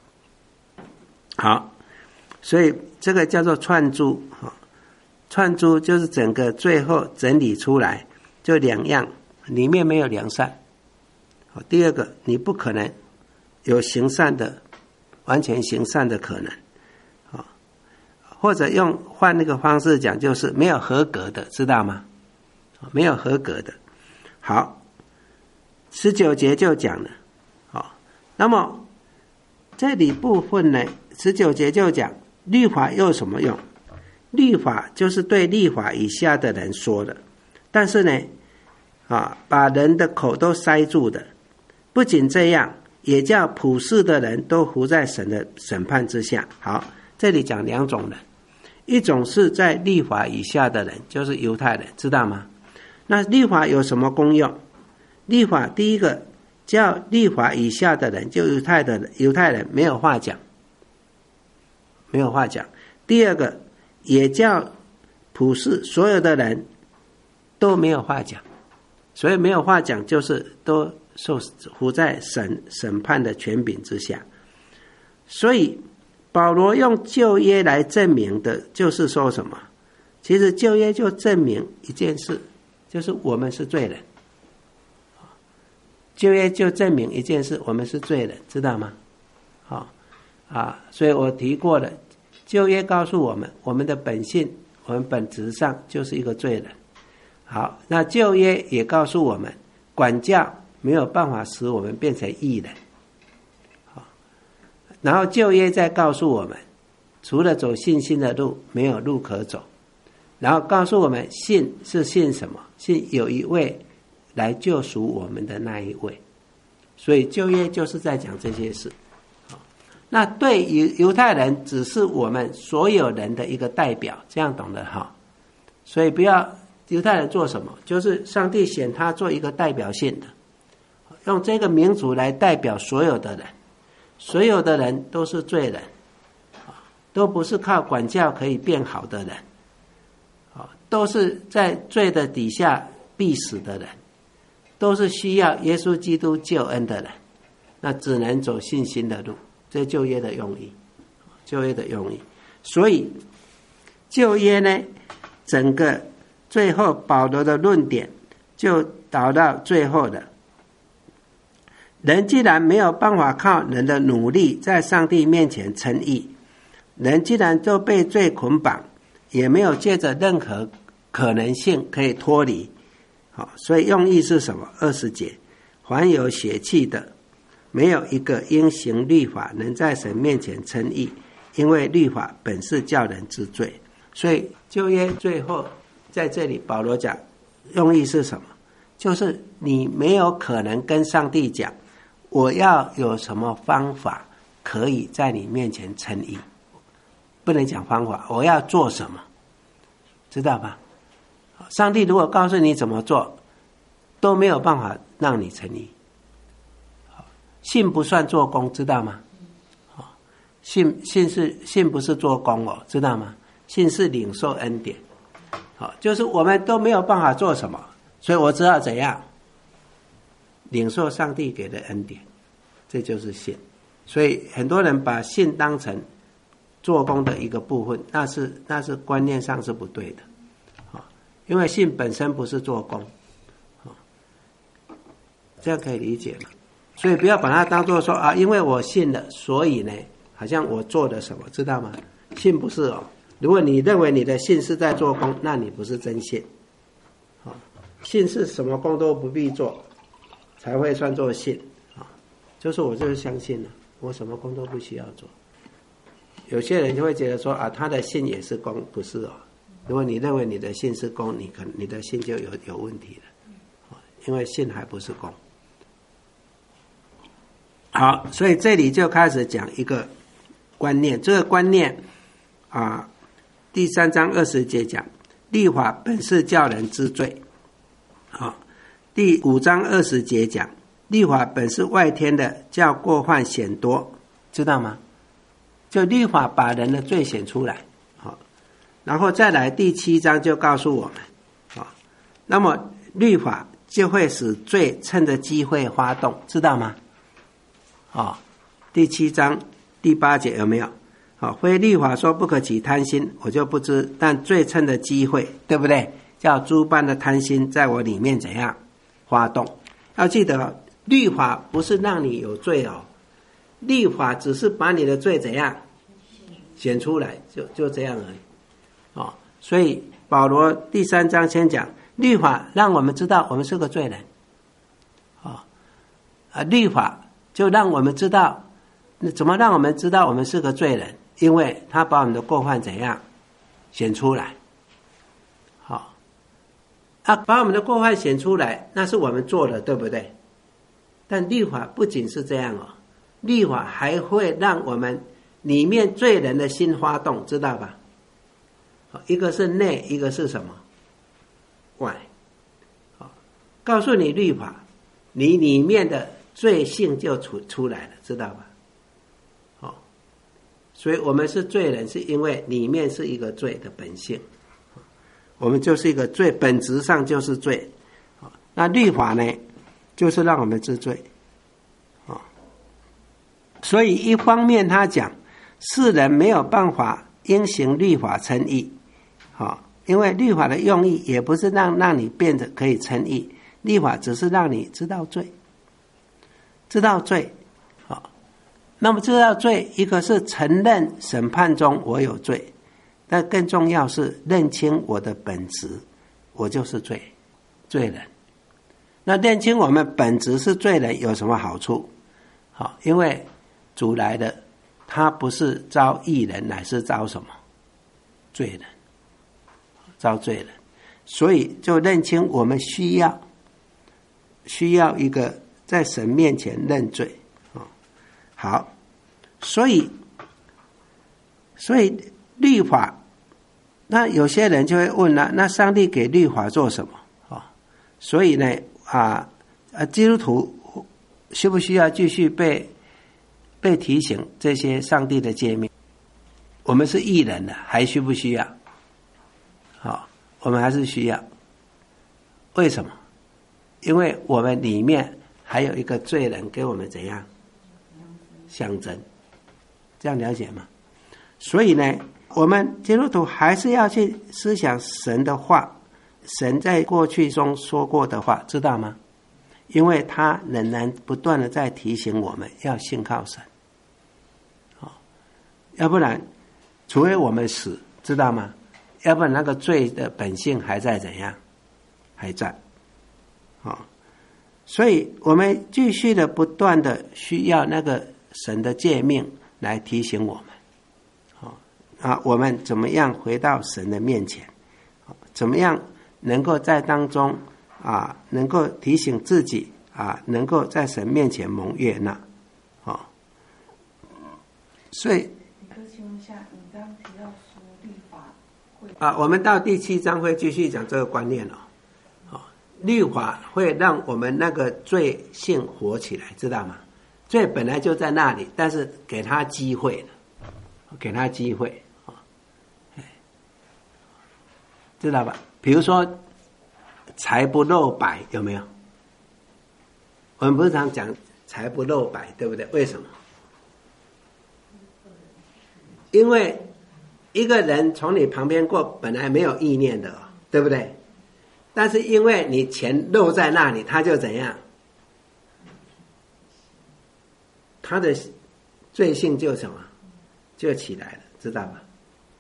好，所以这个叫做串珠。串珠就是整个最后整理出来，就两样，里面没有良善。第二个，你不可能有行善的，完全行善的可能。或者用换那个方式讲，就是没有合格的，知道吗？没有合格的。好。十九节就讲了，好，那么这里部分呢，十九节就讲律法有什么用？律法就是对律法以下的人说的，但是呢，啊，把人的口都塞住的。不仅这样，也叫普世的人都服在神的审判之下。好，这里讲两种人，一种是在律法以下的人，就是犹太人，知道吗？那律法有什么功用？律法第一个叫律法以下的人，就犹太的犹太人没有话讲，没有话讲。第二个也叫普世所有的人都没有话讲，所以没有话讲就是都受服在审审判的权柄之下。所以保罗用旧约来证明的，就是说什么？其实旧约就证明一件事，就是我们是罪人。旧约就证明一件事，我们是罪人，知道吗？好，啊，所以我提过了，旧约告诉我们，我们的本性，我们本质上就是一个罪人。好，那旧约也告诉我们，管教没有办法使我们变成义人。好，然后旧约再告诉我们， 除了走信心的路，没有路可走。然后告诉我们，信是信什么？信有一位来救赎我们的那一位。所以旧约就是在讲这些事。那对于犹太人，只是我们所有人的一个代表，这样懂得哈？所以不要犹太人做什么，就是上帝选他做一个代表性的，用这个民族来代表所有的人，所有的人都是罪人，都不是靠管教可以变好的人，都是在罪的底下必死的人，都是需要耶稣基督救恩的人，那只能走信心的路。这旧约的用意，旧约的用意。所以旧约呢，整个最后保罗的论点就导到最后的，人既然没有办法靠人的努力在上帝面前称义，人既然都被罪捆绑，也没有借着任何可能性可以脱离。好，所以用意是什么？二十节，凡有血气的，没有一个因行律法能在神面前称义，因为律法本是叫人知罪。所以旧约最后在这里保罗讲用意是什么？就是你没有可能跟上帝讲我要有什么方法可以在你面前称义，不能讲方法，我要做什么，知道吧？上帝如果告诉你怎么做，都没有办法让你称义。信不算做工，知道吗？信信是信不是做工哦，知道吗？信是领受恩典。好，就是我们都没有办法做什么，所以我知道怎样领受上帝给的恩典，这就是信。所以很多人把信当成做工的一个部分，那是那是观念上是不对的。因为信本身不是做工，这样可以理解吗？所以不要把它当作说啊，因为我信了，所以呢，好像我做了什么，知道吗？信不是哦。如果你认为你的信是在做工，那你不是真信。信是什么工都不必做，才会算作信啊。就是我就是相信了，我什么工都不需要做。有些人就会觉得说啊，他的信也是工，不是哦。如果你认为你的信是工，你可你的信就有有问题了，因为信还不是工。好，所以这里就开始讲一个观念，这个观念啊，第三章二十节讲，律法本是叫人知罪。好，第五章二十节讲，律法本是外天的，叫过犯显多，知道吗？就律法把人的罪显出来。然后再来第七章就告诉我们，啊，那么律法就会使罪趁着机会发动，知道吗？啊，第七章第八节有没有？啊，非律法说不可起贪心，我就不知，但罪趁着机会，对不对？叫诸般的贪心在我里面怎样发动？要记得，律法不是让你有罪哦，律法只是把你的罪怎样显出来，就就这样而已。哦，所以保罗第三章先讲律法让我们知道我们是个罪人，哦，啊，律法就让我们知道，怎么让我们知道我们是个罪人？因为他把我们的过犯怎样显出来，好，哦，啊，把我们的过犯显出来，那是我们做的，对不对？但律法不仅是这样哦，律法还会让我们里面罪人的心发动，知道吧？一个是内，一个是什么？外。告诉你律法，你里面的罪性就出出来了，知道吧？哦，所以我们是罪人，是因为里面是一个罪的本性，我们就是一个罪，本质上就是罪。那律法呢，就是让我们知罪。哦，所以一方面他讲，世人没有办法因行律法称义。好，因为律法的用意也不是让让你变得可以称义，律法只是让你知道罪，知道罪。好，那么知道罪，一个是承认审判中我有罪，但更重要是认清我的本质，我就是罪罪人。那认清我们本质是罪人有什么好处？好，因为主来了， 他不是招义人，乃是招什么？罪人，招罪人。所以就认清我们需要需要一个在神面前认罪。好，所以所以律法，那有些人就会问了，那上帝给律法做什么？所以呢啊啊，基督徒需不需要继续被被提醒这些上帝的诫命？我们是义人了，还需不需要？好，我们还是需要。为什么？因为我们里面还有一个罪人给我们怎样象征？这样了解吗？所以呢，我们基督徒还是要去思想神的话，神在过去中说过的话，知道吗？因为他仍然不断的在提醒我们要信靠神，要不然除非我们死，知道吗？要不然那个罪的本性还在怎样？还在。所以我们继续的不断的需要那个神的诫命来提醒我们，啊，我们怎么样回到神的面前？怎么样能够在当中啊，能够提醒自己啊，能够在神面前蒙悦纳，啊，所以， 请问一下，你刚刚提到说律法会啊，我们到第七章会继续讲这个观念了。律法会让我们那个罪性活起来，知道吗？罪本来就在那里，但是给他机会了，给他机会，知道吧？比如说财不露白，有没有？我们不是常讲财不露白，对不对？为什么？因为一个人从你旁边过，本来没有意念的，对不对？但是因为你钱露在那里，他就怎样？他的罪性就什么？就起来了，知道吧？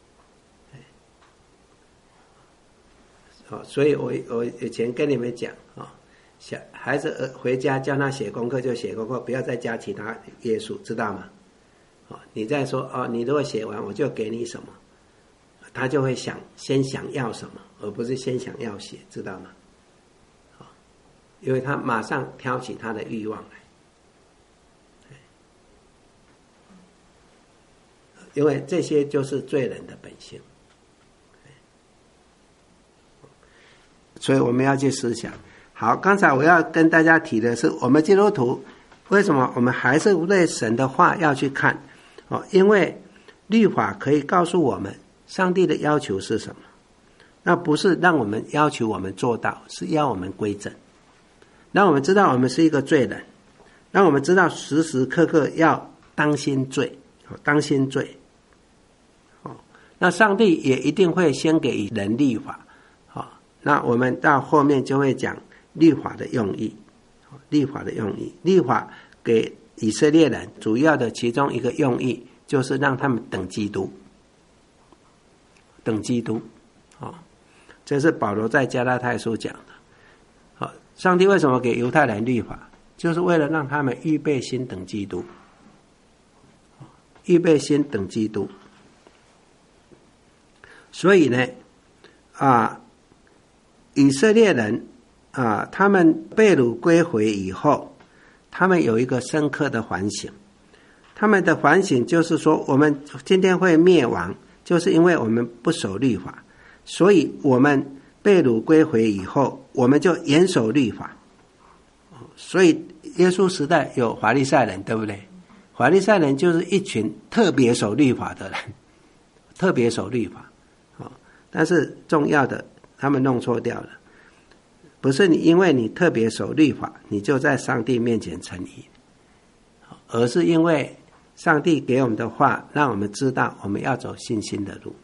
哦，所以我我以前跟你们讲啊，哦，小孩子回家叫他写功课就写功课，不要再加其他约束，知道吗？哦，你再说哦，你如果写完我就给你什么，他就会想先想要什么，而不是先想要写，知道吗？哦，因为他马上挑起他的欲望来，因为这些就是罪人的本性。所以我们要去思想。好，刚才我要跟大家提的是，我们基督徒为什么我们还是对神的话要去看？哦，因为律法可以告诉我们上帝的要求是什么。那不是让我们要求我们做到，是要我们归正，让我们知道我们是一个罪人，让我们知道时时刻刻要当心罪，当心罪。那上帝也一定会先给人律法。那我们到后面就会讲律法的用意，律法的用意，律法给以色列人主要的其中一个用意，就是让他们等基督，等基督，哦，这是保罗在加拉太书讲的。好，上帝为什么给犹太人律法？就是为了让他们预备心等基督，预备心等基督。所以呢，啊。以色列人啊，他们被掳归回以后，他们有一个深刻的反省。他们的反省就是说，我们今天会灭亡，就是因为我们不守律法。所以我们被掳归回以后，我们就严守律法。所以耶稣时代有法利赛人，对不对？法利赛人就是一群特别守律法的人，特别守律法。但是重要的他们弄错掉了，不是你因为你特别守律法，你就在上帝面前称义，而是因为上帝给我们的话，让我们知道我们要走信心的路，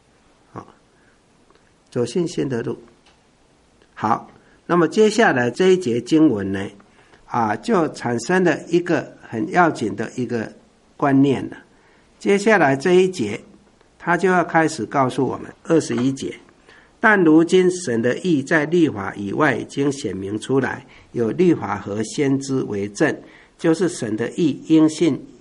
走信心的路。好，那么接下来这一节经文呢，啊，就产生了一个很要紧的一个观念了。接下来这一节，他就要开始告诉我们二十一节。但如今神的义在律法以外已经显明出来，有律法和先知为证，就是神的义因信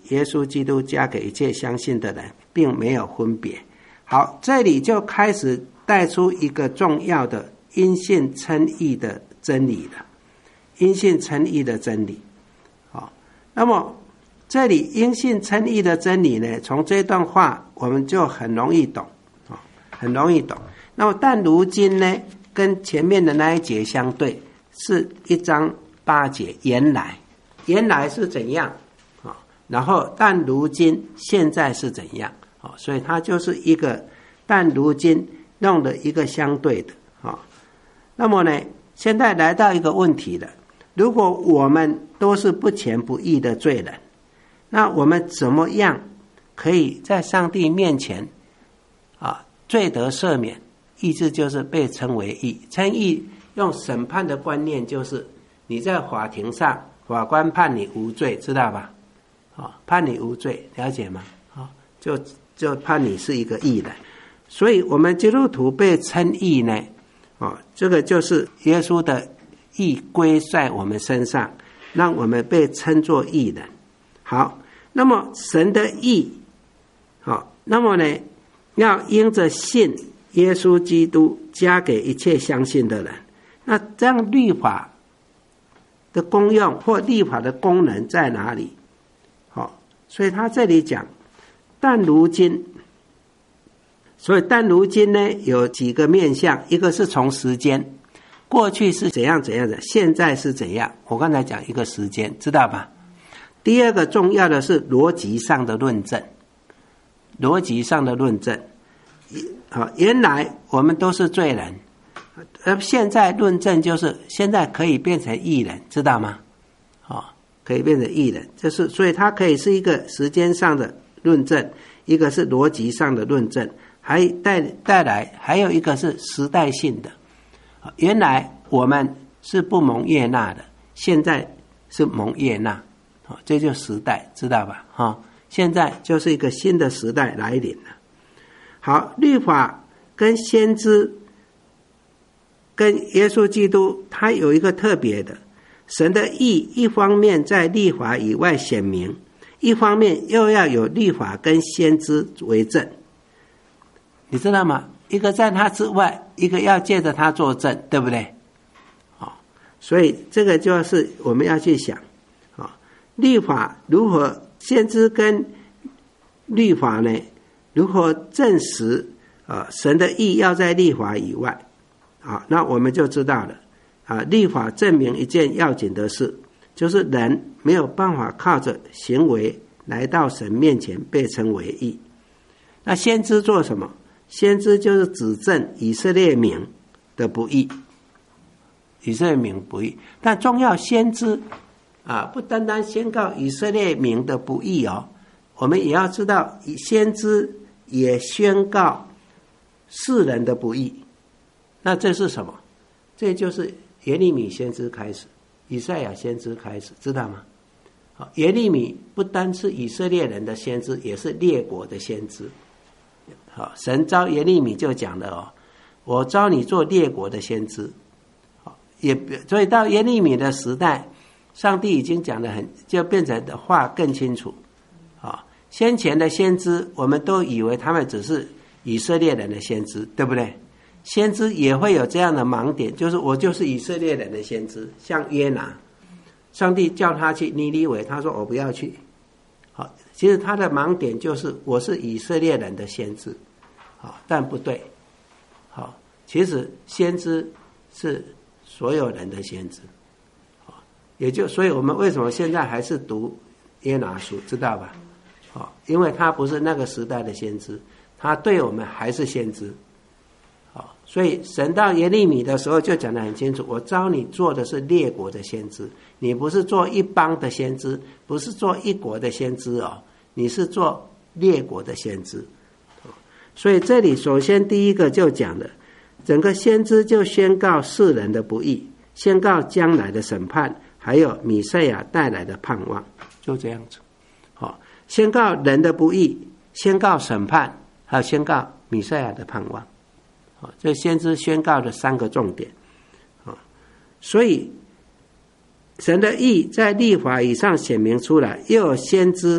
耶稣基督加给一切相信的人，并没有分别。好，这里就开始带出一个重要的因信称义的真理了。因信称义的真理。好，那么这里因信称义的真理呢，从这段话我们就很容易懂，很容易懂。那么但如今呢，跟前面的那一节相对，是一章八节，原来原来是怎样，然后但如今现在是怎样，所以它就是一个但如今弄了一个相对的。那么呢，现在来到一个问题了，如果我们都是不虔不义的罪人，那我们怎么样可以在上帝面前啊罪得赦免？义字就是被称为义，称义用审判的观念就是你在法庭上，法官判你无罪，知道吧？啊，判你无罪，了解吗？啊，就就判你是一个义人。所以我们基督徒被称义呢，啊，这个就是耶稣的义归在我们身上，让我们被称作义人。好，那么神的义，好，那么呢，要因着信耶稣基督加给一切相信的人。那这样律法的功用或律法的功能在哪里？好，所以他这里讲，但如今，所以但如今呢，有几个面向，一个是从时间，过去是怎样怎样的，现在是怎样。我刚才讲一个时间，知道吧？第二个重要的是逻辑上的论证，逻辑上的论证。好，原来我们都是罪人，而现在论证就是现在可以变成义人，知道吗？哦，可以变成义人，这是所以它可以是一个时间上的论证，一个是逻辑上的论证，还带带来还有一个是时代性的。原来我们是不蒙悦纳的，现在是蒙悦纳，这就时代，知道吧？哈，现在就是一个新的时代来临了。好，律法跟先知跟耶稣基督，它有一个特别的，神的义一方面在律法以外显明，一方面又要有律法跟先知为证，你知道吗？一个在他之外，一个要借着他作证，对不对？好，所以这个就是我们要去想，啊，律法如何，先知跟律法呢？如何证实呃神的义要在律法以外？啊，那我们就知道了啊。律法证明一件要紧的事，就是人没有办法靠着行为来到神面前被称为义。那先知做什么？先知就是指证以色列民的不义，以色列民不义。但重要先知啊，不单单宣告以色列民的不义哦，我们也要知道先知也宣告世人的不义。那这是什么？这就是耶利米先知开始，以赛亚先知开始，知道吗？好，耶利米不单是以色列人的先知，也是列国的先知。好，神召耶利米就讲了哦，我召你做列国的先知。好，也所以到耶利米的时代，上帝已经讲得很，就变成的话更清楚。好，先前的先知，我们都以为他们只是以色列人的先知，对不对？先知也会有这样的盲点，就是我就是以色列人的先知，像约拿，上帝叫他去尼尼微，他说我不要去。好，其实他的盲点就是我是以色列人的先知，好，但不对。好，其实先知是所有人的先知，好，也就所以我们为什么现在还是读约拿书，知道吧？好，因为他不是那个时代的先知，他对我们还是先知。好，所以神到耶利米的时候就讲得很清楚，我召你做的是列国的先知，你不是做一邦的先知，不是做一国的先知哦，你是做列国的先知。所以这里首先第一个就讲了，整个先知就宣告世人的不义，宣告将来的审判，还有弥赛亚带来的盼望，就这样子。好，宣告人的不义，宣告审判，还有宣告弥赛亚的盼望。好，这先知宣告的三个重点。好，所以神的义在律法以上显明出来，又有先知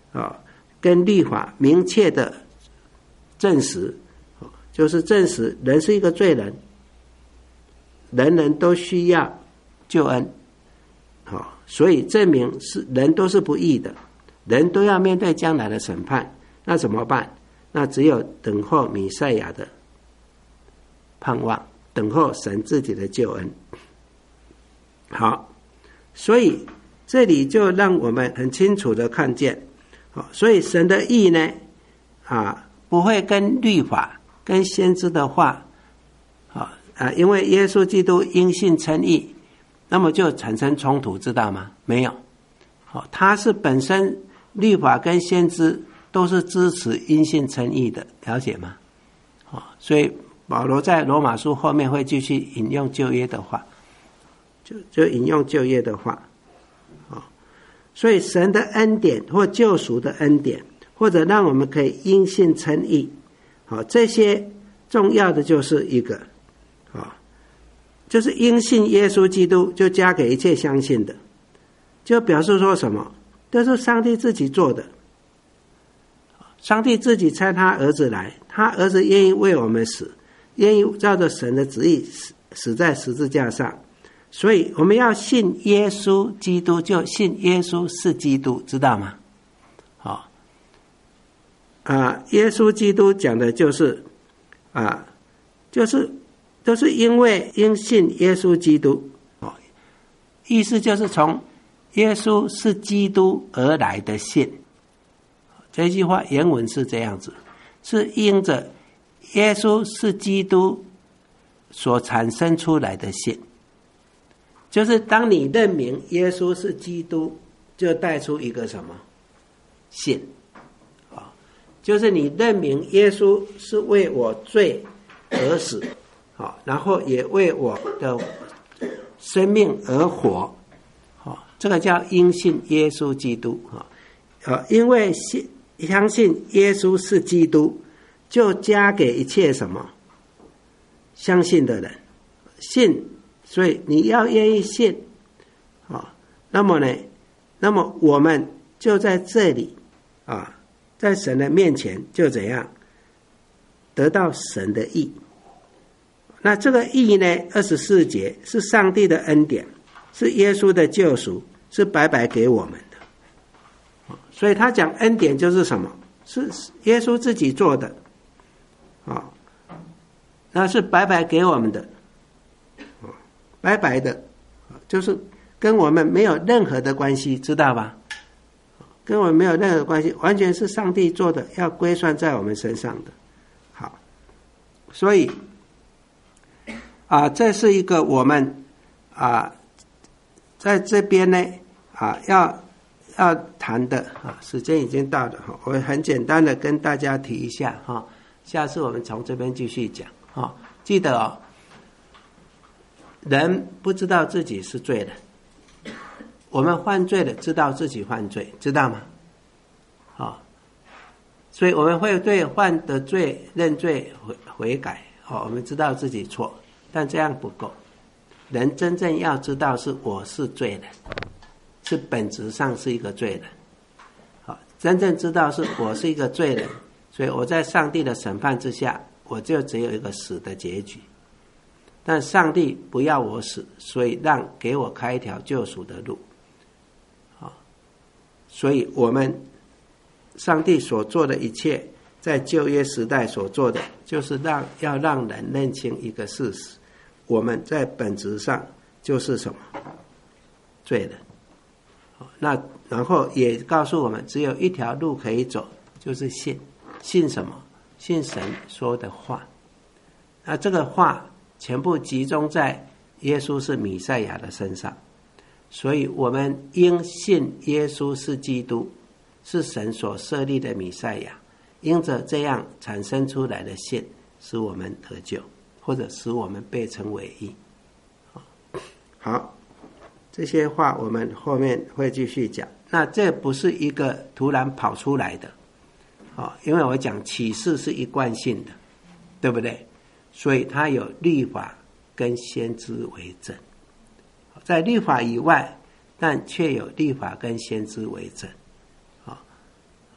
啊，跟律法明确的证实，就是证实人是一个罪人，人人都需要救恩，好，所以证明是人都是不义的，人都要面对将来的审判，那怎么办？那只有等候弥赛亚的盼望，等候神自己的救恩。好，所以这里就让我们很清楚的看见，所以神的义呢，啊，不会跟律法、跟先知的话，啊啊，因为耶稣基督因信称义，那么就产生冲突，知道吗？没有，好，他是本身律法跟先知都是支持因信称义的，了解吗？好，所以保罗在罗马书后面会继续引用旧约的话。就, 就引用旧约的话，所以神的恩典或救赎的恩典，或者让我们可以因信称义，这些重要的就是一个，就是因信耶稣基督就加给一切相信的，就表示说什么？这是上帝自己做的，上帝自己差他儿子来，他儿子愿意为我们死，愿意照着神的旨意 死, 死在十字架上。所以我们要信耶稣基督，就信耶稣是基督，知道吗？好，啊，耶稣基督讲的就是啊，就是都是因为因信耶稣基督，哦，意思就是从耶稣是基督而来的信。这句话原文是这样子，是因着耶稣是基督所产生出来的信。就是当你认明耶稣是基督，就带出一个什么信，就是你认明耶稣是为我罪而死，然后也为我的生命而活，这个叫因信耶稣基督。因为相信耶稣是基督，就加给一切什么相信的人信。所以你要愿意信，啊，那么呢，那么我们就在这里啊，在神的面前就怎样得到神的义。那这个义呢，二十四节是上帝的恩典，是耶稣的救赎，是白白给我们的。所以他讲恩典就是什么？是耶稣自己做的，啊，那是白白给我们的。白白的，就是跟我们没有任何的关系，知道吧？跟我们没有任何关系，完全是上帝做的，要归算在我们身上的。好，所以啊，这是一个我们啊，在这边呢啊，要要谈的啊，时间已经到了哈，我很简单的跟大家提一下哈，下次我们从这边继续讲哈，记得哦。人不知道自己是罪人，我们犯罪了，知道自己犯罪，知道吗？好，所以我们会对犯的罪认罪悔悔改，好，我们知道自己错，但这样不够。人真正要知道是我是罪人，是本质上是一个罪人，好，真正知道是我是一个罪人，所以我在上帝的审判之下，我就只有一个死的结局。但上帝不要我死，所以让给我开一条救赎的路。所以我们上帝所做的一切，在旧约时代所做的，就是让要让人认清一个事实：我们在本质上就是什么罪人。那然后也告诉我们，只有一条路可以走，就是信。信什么？信神说的话。那这个话全部集中在耶稣是弥赛亚的身上，所以我们因信耶稣是基督，是神所设立的弥赛亚，因着这样产生出来的信，使我们得救，或者使我们被称为义。好，这些话我们后面会继续讲。那这不是一个突然跑出来的，因为我讲启示是一贯性的，对不对？所以它有律法跟先知为证，在律法以外，但却有律法跟先知为证。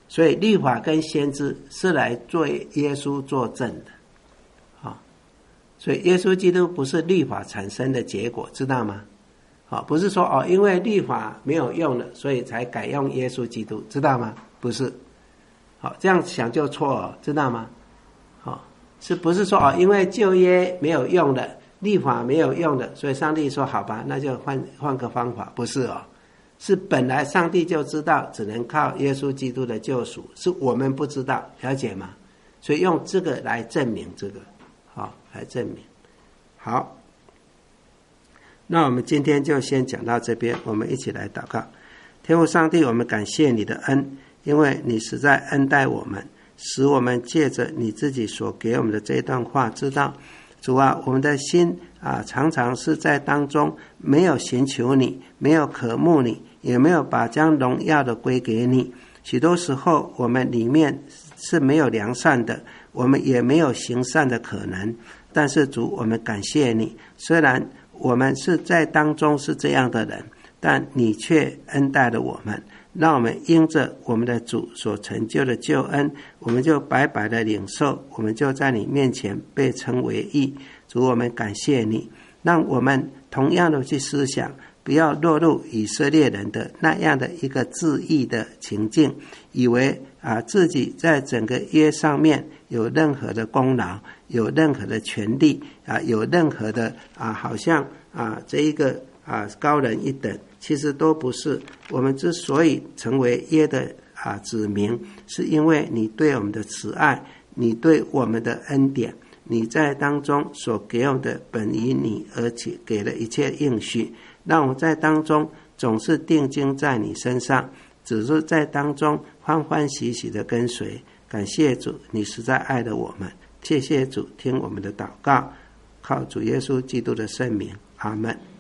所以律法跟先知是来做耶稣作证的，好，所以耶稣基督不是律法产生的结果，知道吗？好，不是说哦，因为律法没有用了，所以才改用耶稣基督，知道吗？不是，好，这样想就错了，知道吗？好，是不是说哦，因为旧约没有用了，律法没有用了，所以上帝说好吧，那就换换个方法，不是哦。是本来上帝就知道只能靠耶稣基督的救赎，是我们不知道，了解吗？所以用这个来证明这个，好，来证明。好，那我们今天就先讲到这边，我们一起来祷告。天父上帝，我们感谢你的恩，因为你实在恩待我们，使我们借着你自己所给我们的这段话知道，主啊，我们的心啊，常常是在当中没有寻求你，没有渴慕你，也没有把将荣耀的归给你。许多时候我们里面是没有良善的，我们也没有行善的可能，但是主，我们感谢你，虽然我们是在当中是这样的人，但你却恩待了我们，让我们因着我们的主所成就的救恩，我们就白白的领受，我们就在你面前被称为义。主，我们感谢你，让我们同样的去思想，不要落入以色列人的那样的一个自义的情境，以为啊自己在整个约上面有任何的功劳，有任何的权利啊，有任何的啊，好像啊这一个啊高人一等，其实都不是。我们之所以成为约的啊子民，是因为你对我们的慈爱，你对我们的恩典，你在当中所给我们的本于你，而且给了一切应许，让我们在当中总是定睛在你身上，只是在当中欢欢喜喜的跟随。感谢主，你实在爱了我们。谢谢主，听我们的祷告，靠主耶稣基督的圣名，阿们。